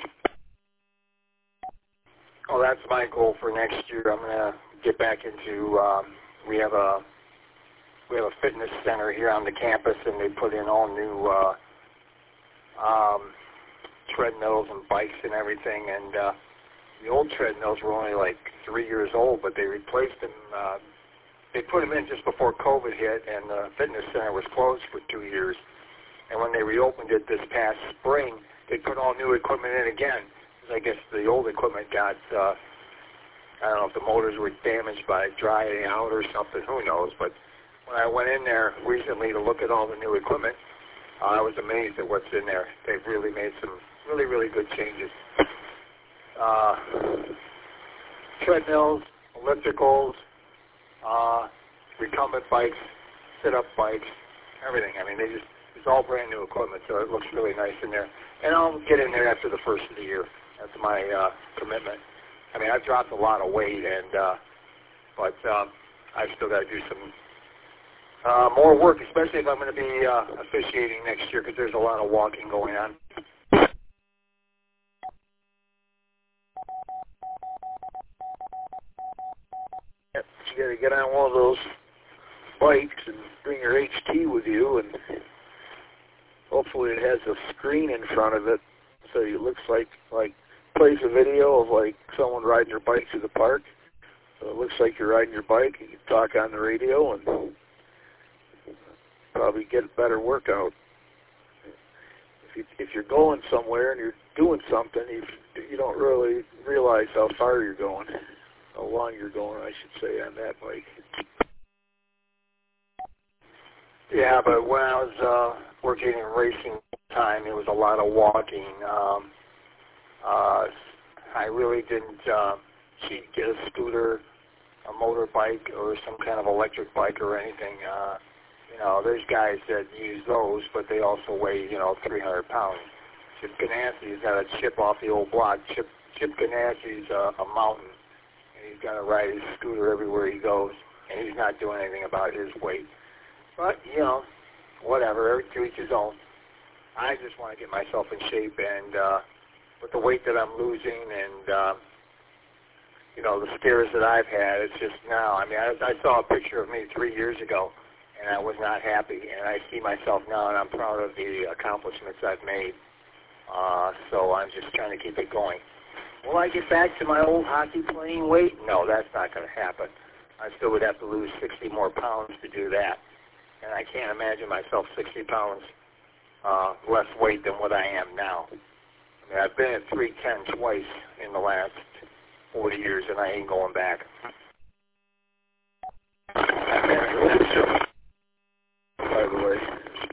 Well, that's my goal for next year. I'm going to get back into, um, we have a We have a fitness center here on the campus, and they put in all new uh, um, treadmills and bikes and everything. And uh, the old treadmills were only like three years old, but they replaced them. Uh, they put them in just before COVID hit, and the fitness center was closed for two years. And when they reopened it this past spring, they put all new equipment in again. I guess the old equipment got, uh, I don't know if the motors were damaged by drying out or something. Who knows? But when I went in there recently to look at all the new equipment, uh, I was amazed at what's in there. They've really made some really, really good changes. Uh, treadmills, ellipticals, uh, recumbent bikes, sit-up bikes, everything. I mean, they just, it's all brand new equipment, so it looks really nice in there. And I'll get in there after the first of the year. That's my uh, commitment. I mean, I've dropped a lot of weight, and uh, but um, I've still got to do some Uh, more work, especially if I'm going to be uh, officiating next year, because there's a lot of walking going on. Yep, you got to get on one of those bikes and bring your H T with you, and hopefully it has a screen in front of it, so it looks like like plays a video of like someone riding their bike through the park. So it looks like you're riding your bike. You can talk on the radio and probably get a better workout. If, you, if you're going somewhere and you're doing something, you, you don't really realize how far you're going, how long you're going, I should say, on that bike. Yeah, but when I was uh, working in racing time, it was a lot of walking. Um, uh, I really didn't uh, cheat, get a scooter, a motorbike, or some kind of electric bike or anything. Uh, You know, there's guys that use those, but they also weigh, you know, three hundred pounds. Chip Ganassi has got a chip off the old block. Chip, Chip Ganassi's a, a mountain, and he's got to ride his scooter everywhere he goes. and he's not doing anything about his weight. But, you know, whatever, every to each his own. I just want to get myself in shape, and uh, with the weight that I'm losing and, uh, you know, the scares that I've had, it's just now. I mean, I, I saw a picture of me three years ago, and I was not happy, and I see myself now, and I'm proud of the accomplishments I've made. Uh, so I'm just trying to keep it going. Will I get back to my old hockey playing weight? No, that's not going to happen. I still would have to lose sixty more pounds to do that. And I can't imagine myself sixty pounds uh, less weight than what I am now. I mean, I've been at three ten twice in the last forty years, and I ain't going back. By the way,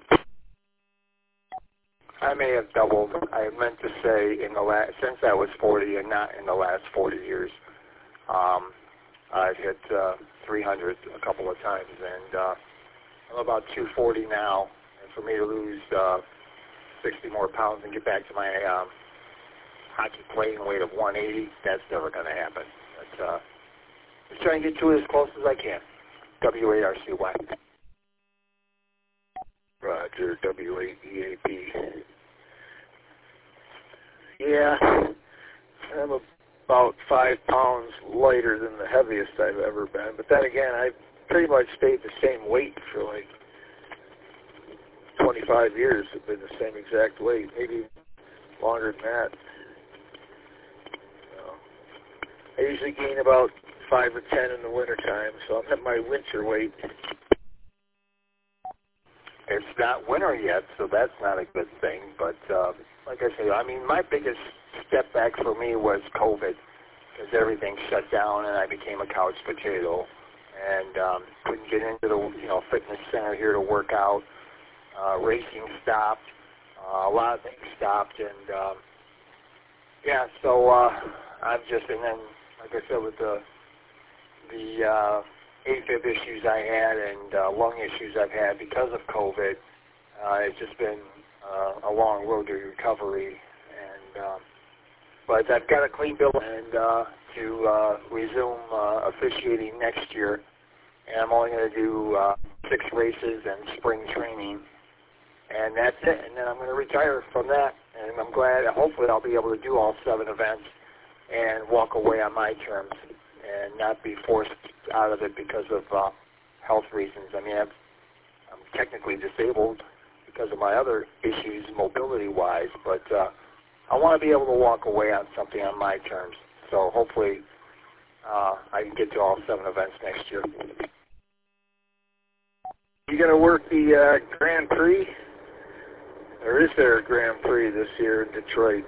I may have doubled. I meant to say in the last, since I was forty, and not in the last forty years. Um, I've hit uh, three hundred a couple of times, and uh, I'm about two forty now. And for me to lose uh, sixty more pounds and get back to my um, hockey playing weight of one eighty, that's never going to happen. But uh, just trying to get to it as close as I can. W eight R C Y. Roger, W eight E A P. Yeah, I'm about five pounds lighter than the heaviest I've ever been. But then again, I've pretty much stayed the same weight for like twenty-five years. I've been the same exact weight, maybe longer than that. So, I usually gain about five or ten in the wintertime, so I'm at my winter weight. It's not winter yet, so that's not a good thing. But uh, like I say, I mean, my biggest step back for me was COVID, because everything shut down and I became a couch potato, and um, couldn't get into the you know fitness center here to work out. Uh, racing stopped. Uh, a lot of things stopped, and um, yeah, so uh, I'm just and then like I said with the the uh, AFib issues I had and uh, lung issues I've had because of COVID, uh, it's just been uh, a long road to recovery. And um, but I've got a clean bill and uh, to uh, resume uh, officiating next year, and I'm only going to do uh, six races and spring training, and that's it. And then I'm going to retire from that, and I'm glad. Hopefully, I'll be able to do all seven events and walk away on my terms and not be forced out of it because of uh, health reasons. I mean, I've, I'm technically disabled because of my other issues mobility-wise, but uh, I want to be able to walk away on something on my terms. So hopefully uh, I can get to all seven events next year. You going to work the uh, Grand Prix? Or is there a Grand Prix this year in Detroit?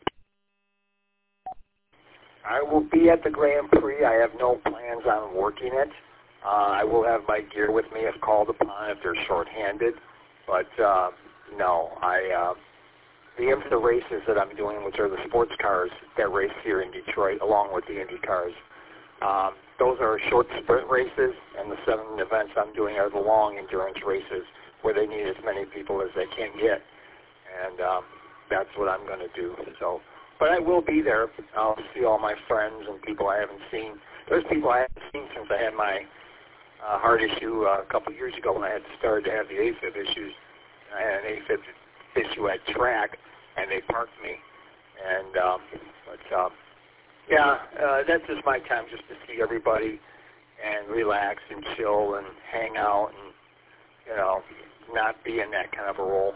I will be at the Grand Prix. I have no plans on working it. Uh, I will have my gear with me if called upon, if they're shorthanded. But uh, no, I uh, the IMSA races that I'm doing, which are the sports cars that race here in Detroit, along with the Indy cars, um, those are short sprint races, and the seven events I'm doing are the long endurance races where they need as many people as they can get. And um, that's what I'm going to do. So. But I will be there. I'll see all my friends and people I haven't seen. There's people I haven't seen since I had my uh, heart issue uh, a couple of years ago when I had started to have the AFib issues. I had an AFib issue at track, and they parked me. And um, but um, yeah, uh, that's just my time, just to see everybody and relax and chill and hang out and you know not be in that kind of a role.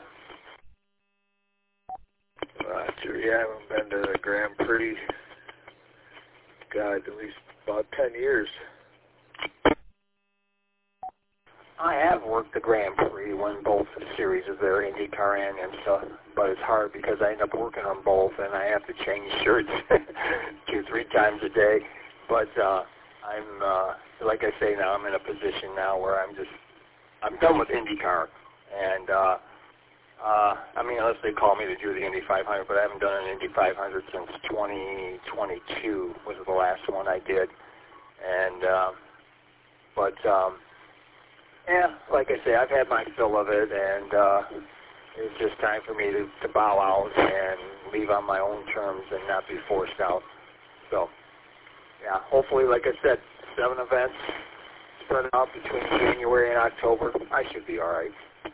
Roger, yeah, I haven't been to the Grand Prix, God, at least about ten years. I have worked the Grand Prix, won both series of their IndyCar and IMSA, but it's hard because I end up working on both, and I have to change shirts two, three times a day. But uh, I'm, uh, like I say now, I'm in a position now where I'm just, I'm done with IndyCar, and uh, Uh, I mean, unless they call me to do the Indy five hundred, but I haven't done an Indy five hundred since twenty twenty-two was the last one I did. And, um, but, um, yeah, like I say, I've had my fill of it, and uh, it's just time for me to, to bow out and leave on my own terms and not be forced out. So, yeah, hopefully, like I said, seven events, spread out between January and October. I should be all right.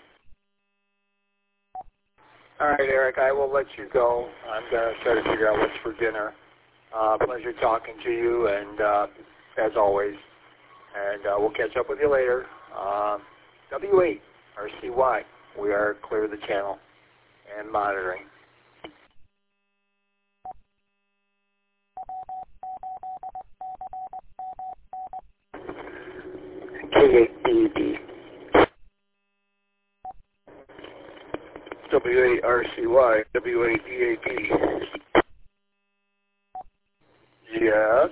All right, Eric, I will let you go. I'm going to try to figure out what's for dinner. Uh, pleasure talking to you, and uh, as always, and uh, we'll catch up with you later. Uh, W eight R C Y, we are clear of the channel and monitoring. K eight B B. W eight R C Y, W eight E A B. Yes?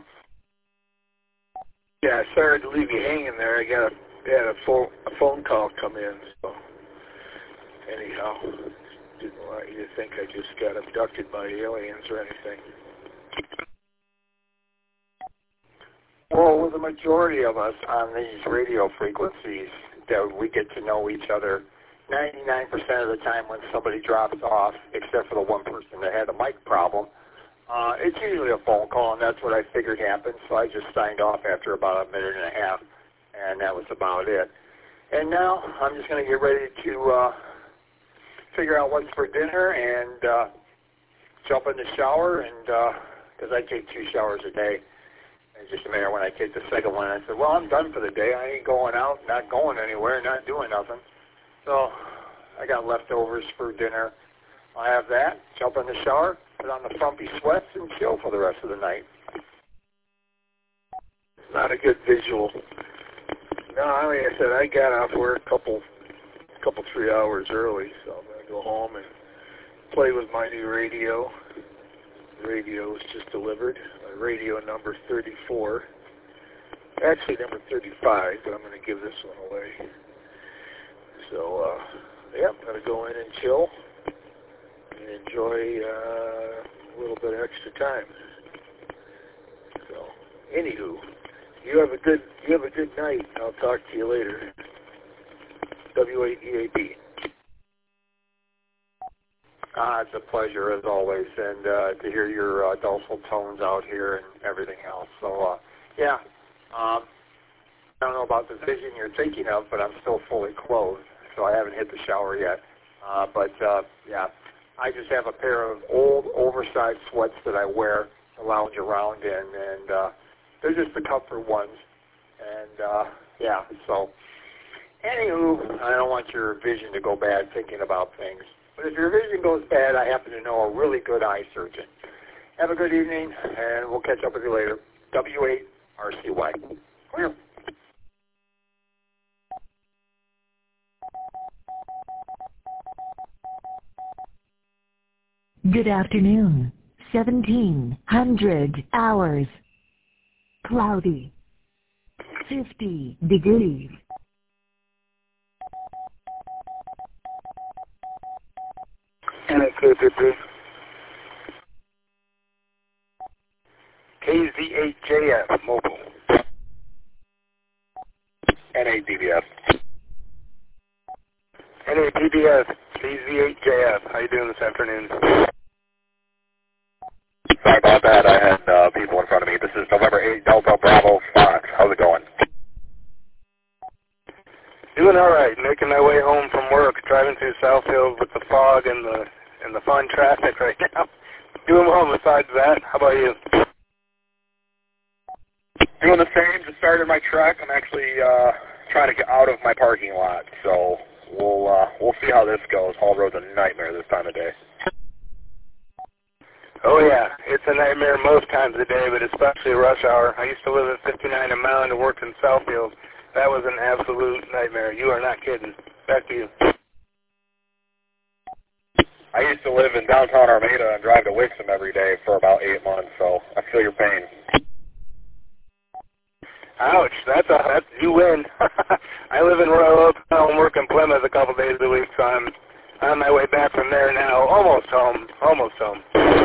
Yeah, sorry to leave you hanging there. I got a, had a, phone, a phone call come in, so anyhow, didn't want you to think I just got abducted by aliens or anything. Well, with the majority of us on these radio frequencies that we get to know each other ninety-nine percent of the time when somebody drops off, except for the one person that had a mic problem, uh, it's usually a phone call, and that's what I figured happened, so I just signed off after about a minute and a half, and that was about it. And now I'm just going to get ready to uh, figure out what's for dinner and uh, jump in the shower, and because uh, I take two showers a day. And just a minute when I take the second one, I said, well, I'm done for the day. I ain't going out, not going anywhere, not doing nothing. So I got leftovers for dinner. I have that, jump in the shower, put on the frumpy sweats, and chill for the rest of the night. Not a good visual. No, like I said, I got off work a couple, couple three hours early, so I'm going to go home and play with my new radio. The radio was just delivered, uh, radio number thirty-four. Actually, number thirty-five, but I'm going to give this one away. So, uh, yeah, I'm going to go in and chill and enjoy uh, a little bit of extra time. So, anywho, you have a good you have a good night. I'll talk to you later. W eight E A B. Ah, it's a pleasure as always, and uh, to hear your uh, dulcet tones out here and everything else. So, uh, yeah, um, I don't know about the vision you're thinking of, but I'm still fully clothed, so I haven't hit the shower yet. Uh, but, uh, yeah, I just have a pair of old, oversized sweats that I wear to lounge around in, and uh, they're just the comfort ones. And, uh, yeah, so, anywho, I don't want your vision to go bad thinking about things. But if your vision goes bad, I happen to know a really good eye surgeon. Have a good evening, and we'll catch up with you later. W eight R C Y. Clear. Good afternoon. seventeen hundred hours. Cloudy. fifty degrees. N A K Z eight J F mobile. N A B B S. N A B B S, K Z eight J F. How you doing this afternoon? Sorry about that. I had uh, people in front of me. This is November eighth, Delta Bravo Fox. How's it going? Doing all right. Making my way home from work, driving through Southfield with the fog and the and the fun traffic right now. Doing well besides that. How about you? Doing the same. Just started my truck. I'm actually uh, trying to get out of my parking lot, so we'll uh, we'll see how this goes. Haul Road's a nightmare this time of day. Oh yeah, it's a nightmare most times of the day, but especially rush hour. I used to live at fifty-nine and Mound and worked in Southfield. That was an absolute nightmare. You are not kidding. Back to you. I used to live in downtown Armada and drive to Wixom every day for about eight months, so I feel your pain. Ouch, that's a that's, you win. I live in Royal Oak and work in Plymouth a couple days a week, so I'm on my way back from there now. Almost home. Almost home.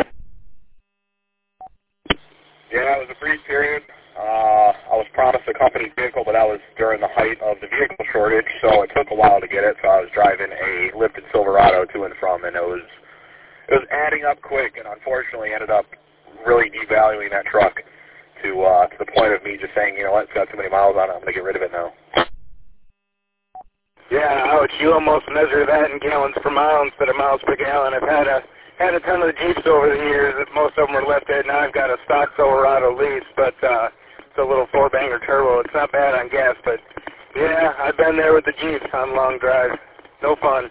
Yeah, it was a brief period. Uh, I was promised a company vehicle, but that was during the height of the vehicle shortage, so it took a while to get it. So I was driving a lifted Silverado to and from, and it was it was adding up quick, and unfortunately ended up really devaluing that truck to to uh, to the point of me just saying, you know what, it's got too many miles on it, I'm going to get rid of it now. Yeah, ouch, you almost measure that in gallons per mile instead of miles per gallon. I've had a had a ton of the Jeeps over the years. Most of them were left-head. Now I've got a stock Silverado lease, but uh, it's a little four-banger turbo. It's not bad on gas, but yeah, I've been there with the Jeeps on long drives. No fun.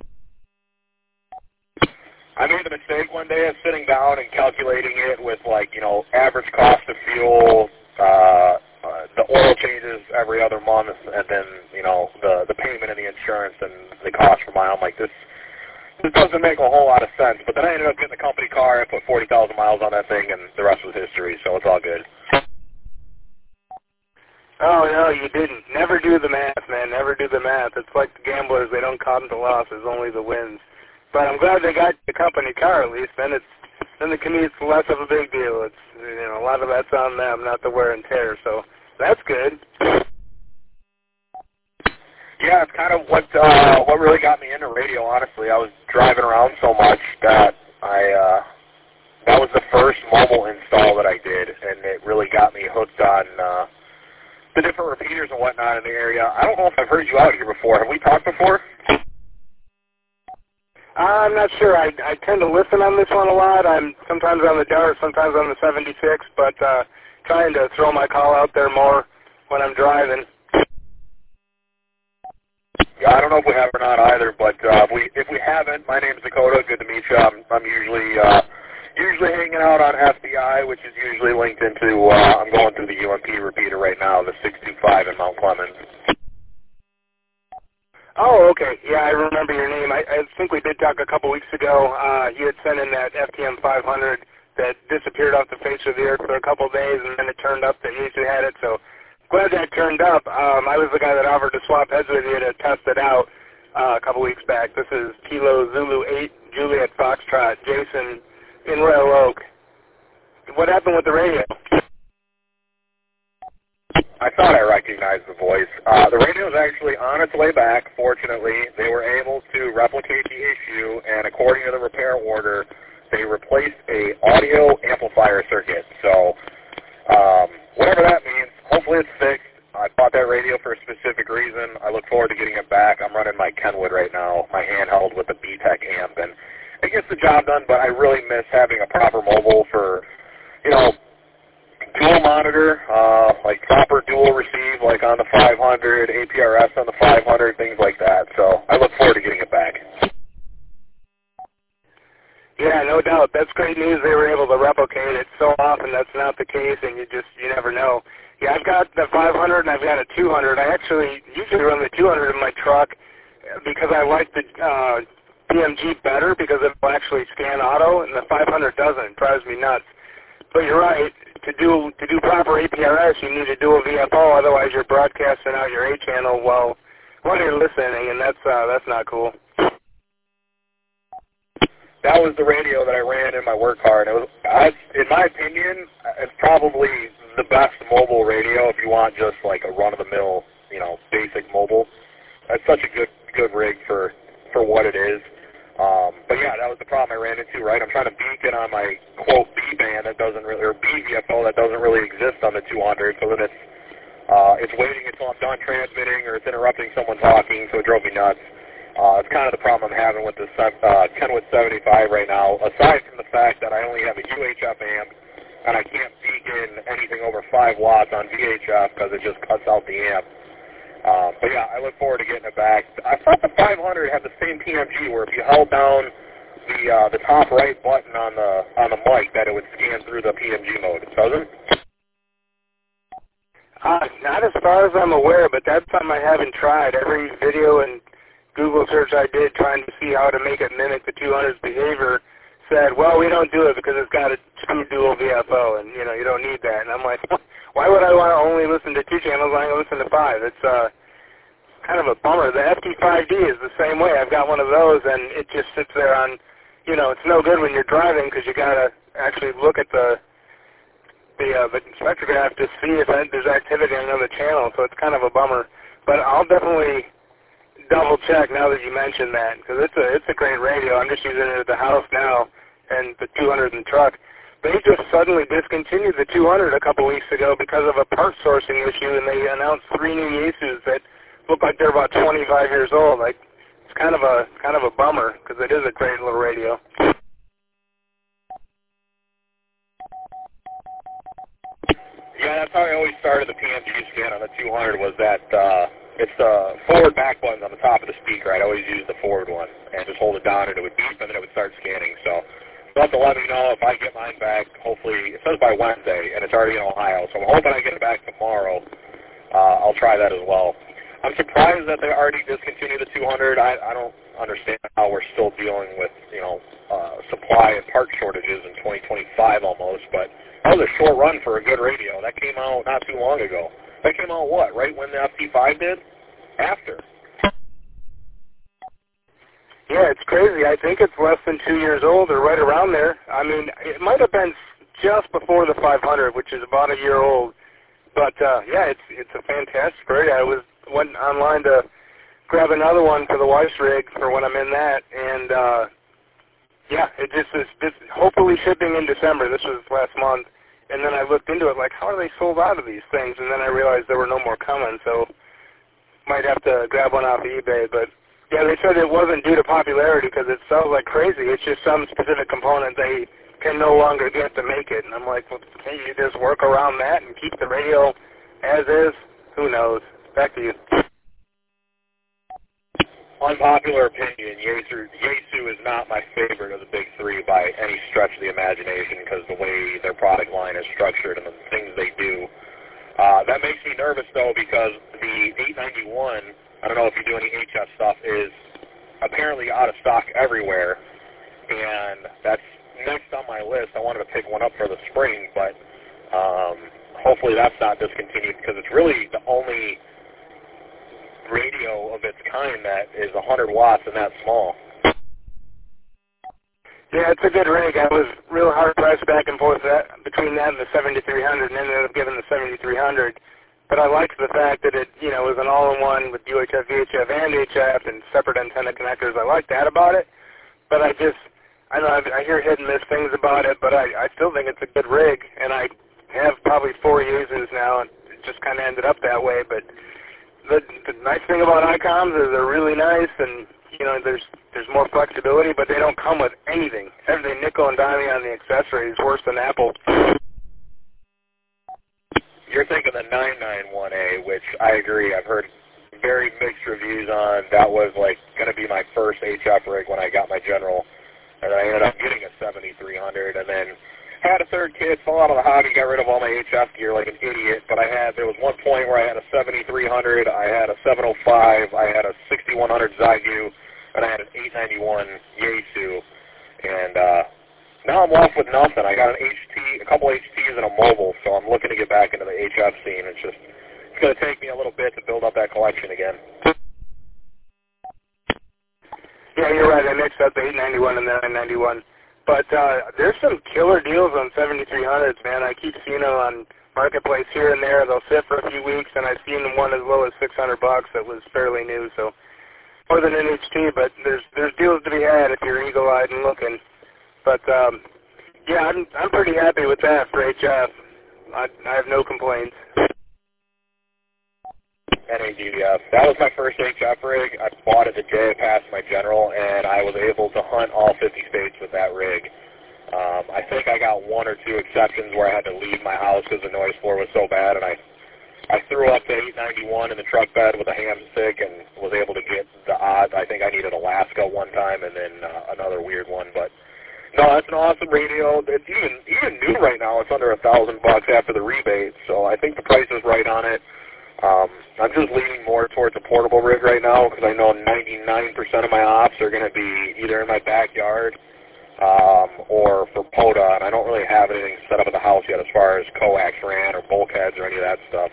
I made the mistake one day of sitting down and calculating it with, like, you know, average cost of fuel, uh, uh, the oil changes every other month, and then, you know, the, the payment and the insurance and the cost per mile. I'm like, this This doesn't make a whole lot of sense, but then I ended up getting a company car. I put forty thousand miles on that thing, and the rest was history, so it's all good. Oh, no, you didn't. Never do the math, man. Never do the math. It's like the gamblers. They don't count the losses, only the wins. But I'm glad they got the company car, at least. Then it's then the commute's less of a big deal. It's, you know, a lot of that's on them, not the wear and tear, so that's good. Yeah, it's kind of what uh, what really got me into radio, honestly. I was driving around so much that I uh, that was the first mobile install that I did, and it really got me hooked on uh, the different repeaters and whatnot in the area. I don't know if I've heard you out here before. Have we talked before? I'm not sure. I, I tend to listen on this one a lot. I'm sometimes on the Dart, sometimes on the seventy-six, but uh, trying to throw my call out there more when I'm driving. Yeah, I don't know if we have or not either, but uh, if we if we haven't, my name's Dakota. Good to meet you. I'm I'm usually uh, usually hanging out on S B I, which is usually linked into. Uh, I'm going through the U M P repeater right now, the six two five in Mount Clemens. Oh, okay. Yeah, I remember your name. I, I think we did talk a couple weeks ago. Uh, you had sent in that F T M five hundred that disappeared off the face of the earth for a couple of days, and then it turned up that you actually had it. So glad that turned up. Um, I was the guy that offered to swap heads with you to test it out uh, a couple weeks back. This is Kilo Zulu eight, Juliet Foxtrot, Jason in Royal Oak. What happened with the radio? I thought I recognized the voice. Uh, the radio is actually on its way back, fortunately. They were able to replicate the issue, and according to the repair order, they replaced a audio amplifier circuit. So um, whatever that means, hopefully it's fixed. I bought that radio for a specific reason. I look forward to getting it back. I'm running my Kenwood right now, my handheld with the B-Tech amp, and it gets the job done, but I really miss having a proper mobile for, you know, dual monitor, uh, like proper dual receive, like on the five hundred, A P R S on the five hundred, things like that. So I look forward to getting it back. Yeah, no doubt. That's great news. They were able to replicate it. So often that's not the case, and you just you never know. Yeah, I've got the five hundred and I've got a two hundred. I actually usually run the two hundred in my truck because I like the uh, P M G better because it will actually scan auto, and the five hundred doesn't. It drives me nuts. But you're right. To do to do proper A P R S, you need to do a V F O. Otherwise, you're broadcasting out your A channel while while you're listening, and that's uh, that's not cool. That was the radio that I ran in my work car, and it was, I, in my opinion, it's probably the best mobile radio if you want just like a run-of-the-mill, you know, basic mobile. That's such a good good rig for for what it is. Um, but yeah, that was the problem I ran into, right? I'm trying to beacon on my, quote, B-band that doesn't really, or B-V F O that doesn't really exist on the two hundred, so then it's, uh, it's waiting until I'm done transmitting, or it's interrupting someone talking, so it drove me nuts. Uh, it's kind of the problem I'm having with this uh, Kenwood seventy-five right now, aside from the fact that I only have a U H F amp, and I can't beacon anything over five watts on V H F because it just cuts out the amp. Um, but yeah, I look forward to getting it back. I thought the five hundred had the same P M G where if you held down the uh, the top right button on the on the mic that it would scan through the P M G mode. It doesn't? Uh, not as far as I'm aware, but that's something I haven't tried. Every video and Google search I did trying to see how to make it mimic the two hundred's behavior said, well, we don't do it because it's got a true dual V F O, and you know you don't need that. And I'm like, why would I want to only listen to two channels when I can listen to five? It's uh, kind of a bummer. The F T five D is the same way. I've got one of those, and it just sits there on, you know, it's no good when you're driving because you got to actually look at the the, uh, the spectrograph to see if there's activity on another channel, so it's kind of a bummer. But I'll definitely double check now that you mentioned that because it's a, it's a great radio. I'm just using it at the house now and the two hundred in the truck. they just suddenly discontinued the two hundred a couple weeks ago because of a part sourcing issue, and they announced three new Yaesus that look like they're about twenty-five years old. Like, it's kind of a kind of a bummer because it is a great little radio. Yeah, that's how I always started the P M G scan on the two hundred was that uh, it's the forward back button on the top of the speaker. I'd always use the forward one and just hold it down and it would beep and then it would start scanning. So you'll have to let me know if I get mine back. Hopefully, it says by Wednesday and it's already in Ohio. So I'm hoping I get it back tomorrow. Uh, I'll try that as well. I'm surprised that they already discontinued the two hundred. I, I don't understand how we're still dealing with, you know, uh, supply and part shortages in twenty twenty-five almost, but that was a short run for a good radio. That came out not too long ago. That came out, what, right when the F T five did? After. Yeah, it's crazy. I think it's less than two years old or right around there. I mean, it might have been just before the five hundred, which is about a year old. But, uh, yeah, it's it's a fantastic radio. I was went online to grab another one for the wife's rig for when I'm in that, and, uh, yeah, it just is this, hopefully shipping in December. This was last month. And then I looked into it, like, how are they sold out of these things? And then I realized there were no more coming, so might have to grab one off eBay. But, yeah, they said it wasn't due to popularity because it sells like crazy. It's just some specific component they can no longer get to make it. And I'm like, well, can't you just work around that and keep the radio as is? Who knows? Back to you. Unpopular opinion, Yaesu, Yaesu is not my favorite of the big three by any stretch of the imagination because the way their product line is structured and the things they do. Uh, that makes me nervous, though, because the eight ninety-one, I don't know if you do any H F stuff, is apparently out of stock everywhere, and that's next on my list. I wanted to pick one up for the spring, but um, hopefully that's not discontinued because it's really the only radio of its kind that is one hundred watts and that small. Yeah, it's a good rig. I was real hard pressed back and forth that, between that and the seventy-three hundred, and ended up giving the seventy-three hundred. But I liked the fact that it, you know, was an all-in-one with U H F, V H F, and H F, and separate antenna connectors. I like that about it. But I just, I know I, I hear hit and miss things about it, but I, I still think it's a good rig. And I have probably four users now, and it just kind of ended up that way. But the, the nice thing about ICOMs is they're really nice, and you know, there's there's more flexibility, but they don't come with anything. Everything nickel and diming on the accessories, worse than Apple. You're thinking the nine ninety-one A, which I agree. I've heard very mixed reviews on. That was like going to be my first H F rig when I got my General, and I ended up getting a seventy-three hundred, and then had a third kid, fell out of the hobby, got rid of all my H F gear like an idiot. But I had there was one point where I had a seventy-three hundred, I had a seven oh five, I had a sixty-one hundred Zygu, and I had an eight ninety-one Yaesu, and uh, now I'm left with nothing. I got an H T, a couple H Ts, and a mobile, so I'm looking to get back into the H F scene. It's just it's going to take me a little bit to build up that collection again. Yeah, you're right. I mixed up the eight ninety-one and the nine ninety-one. But uh, there's some killer deals on seventy-three hundreds, man. I keep seeing them on Marketplace here and there. They'll sit for a few weeks, and I've seen one as low as six hundred bucks that was fairly new, so more than an H T, but there's there's deals to be had if you're eagle-eyed and looking. But, um, yeah, I'm, I'm pretty happy with that for H F. I, I have no complaints. N A D F. That was my first H F rig. I bought it the day I passed my General, and I was able to hunt all fifty states with that rig. Um, I think I got one or two exceptions where I had to leave my house because the noise floor was so bad, and I I threw up the eight ninety-one in the truck bed with a ham stick and was able to get the odds. I think I needed Alaska one time and then uh, another weird one, but no, that's an awesome radio. It's even even new right now. It's under a thousand bucks after the rebate, so I think the price is right on it. Um, I'm just leaning more towards a portable rig right now because I know ninety-nine percent of my ops are going to be either in my backyard um, or for POTA, and I don't really have anything set up at the house yet as far as coax ran or bulkheads or any of that stuff.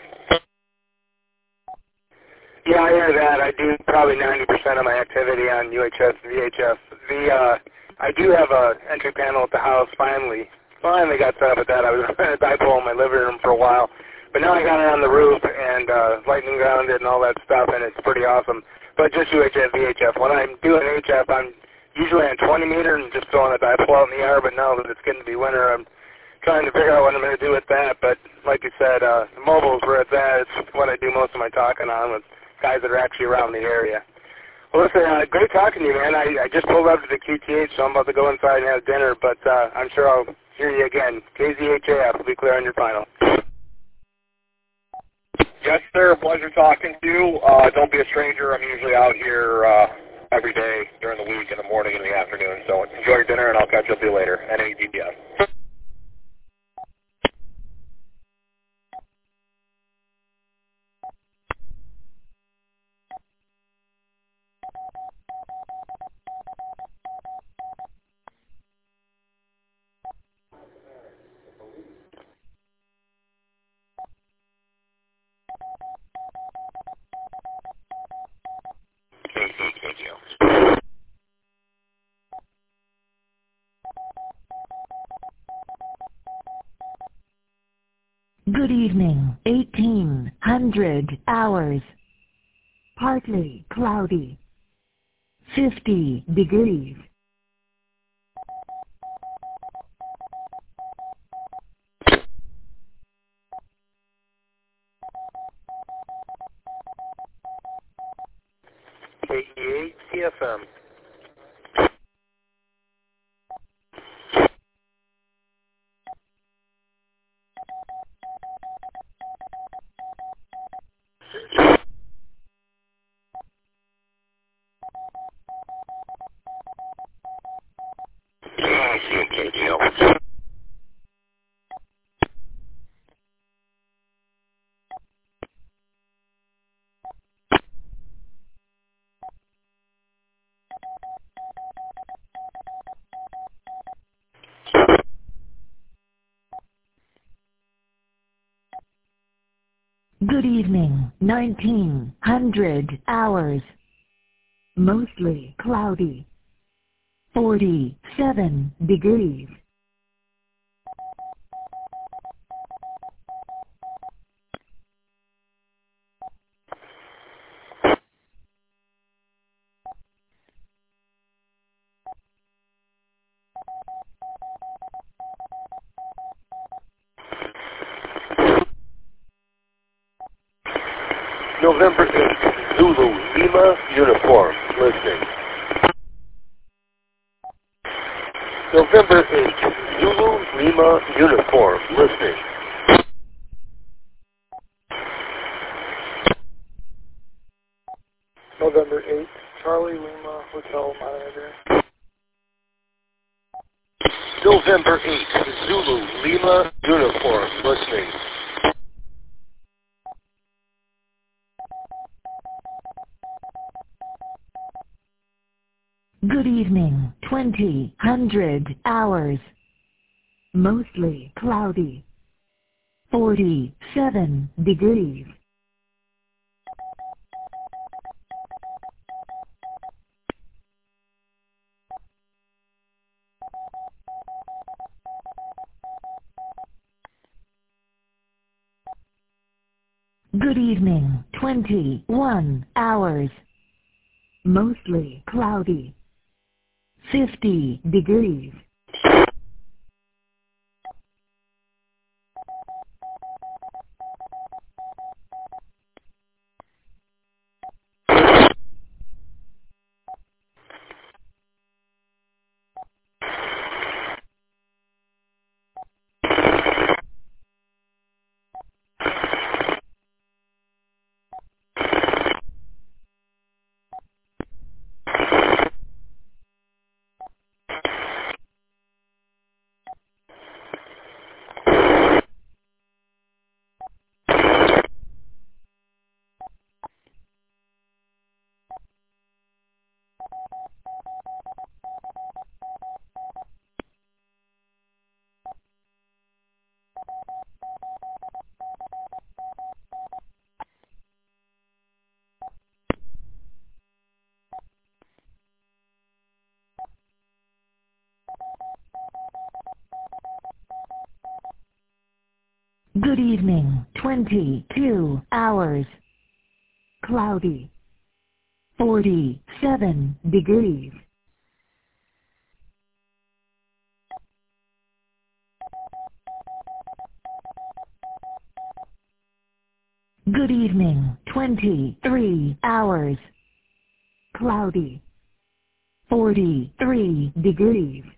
Yeah, I hear that. I do probably ninety percent of my activity on U H F, V H F. The, uh, I do have a entry panel at the house, finally. Finally got set up with that. I was running a dipole in my living room for a while. But now I got it on the roof and uh, lightning grounded and all that stuff, and it's pretty awesome. But just U H F, V H F. When I'm doing H F, I'm usually on twenty meter and just throwing a dipole out in the air, but now that it's getting to be winter, I'm trying to figure out what I'm going to do with that, but like you said, uh, the mobile's where it's at. It's what I do most of my talking on with guys that are actually around the area. Well, listen, uh, great talking to you, man. I, I just pulled up to the Q T H, so I'm about to go inside and have dinner, but uh, I'm sure I'll hear you again. K Z H A F will be clear on your final. Yes, sir. Pleasure talking to you. Uh, don't be a stranger. I'm usually out here uh, every day during the week, in the morning and in the afternoon. So enjoy your dinner, and I'll catch up with you later. N A D P S. Good evening, eighteen hundred hours. Partly cloudy. fifty degrees. K E eight C F M. K G L. Good evening, nineteen hundred hours. Mostly cloudy. forty-seven degrees. November eighth, Zulu, Lima, uniform, listening. November eighth, Zulu, Lima, uniform, listening. November eighth, Charlie, Lima, Hotel, monitor. November eighth, Zulu, Lima, uniform, listening. Good evening, twenty hundred hours. Mostly cloudy. forty-seven degrees. Good evening, twenty-one hours. Mostly cloudy. fifty degrees. Good evening, twenty-two hours. Cloudy. forty-seven degrees. Good evening. twenty-three hours. Cloudy. forty-three degrees.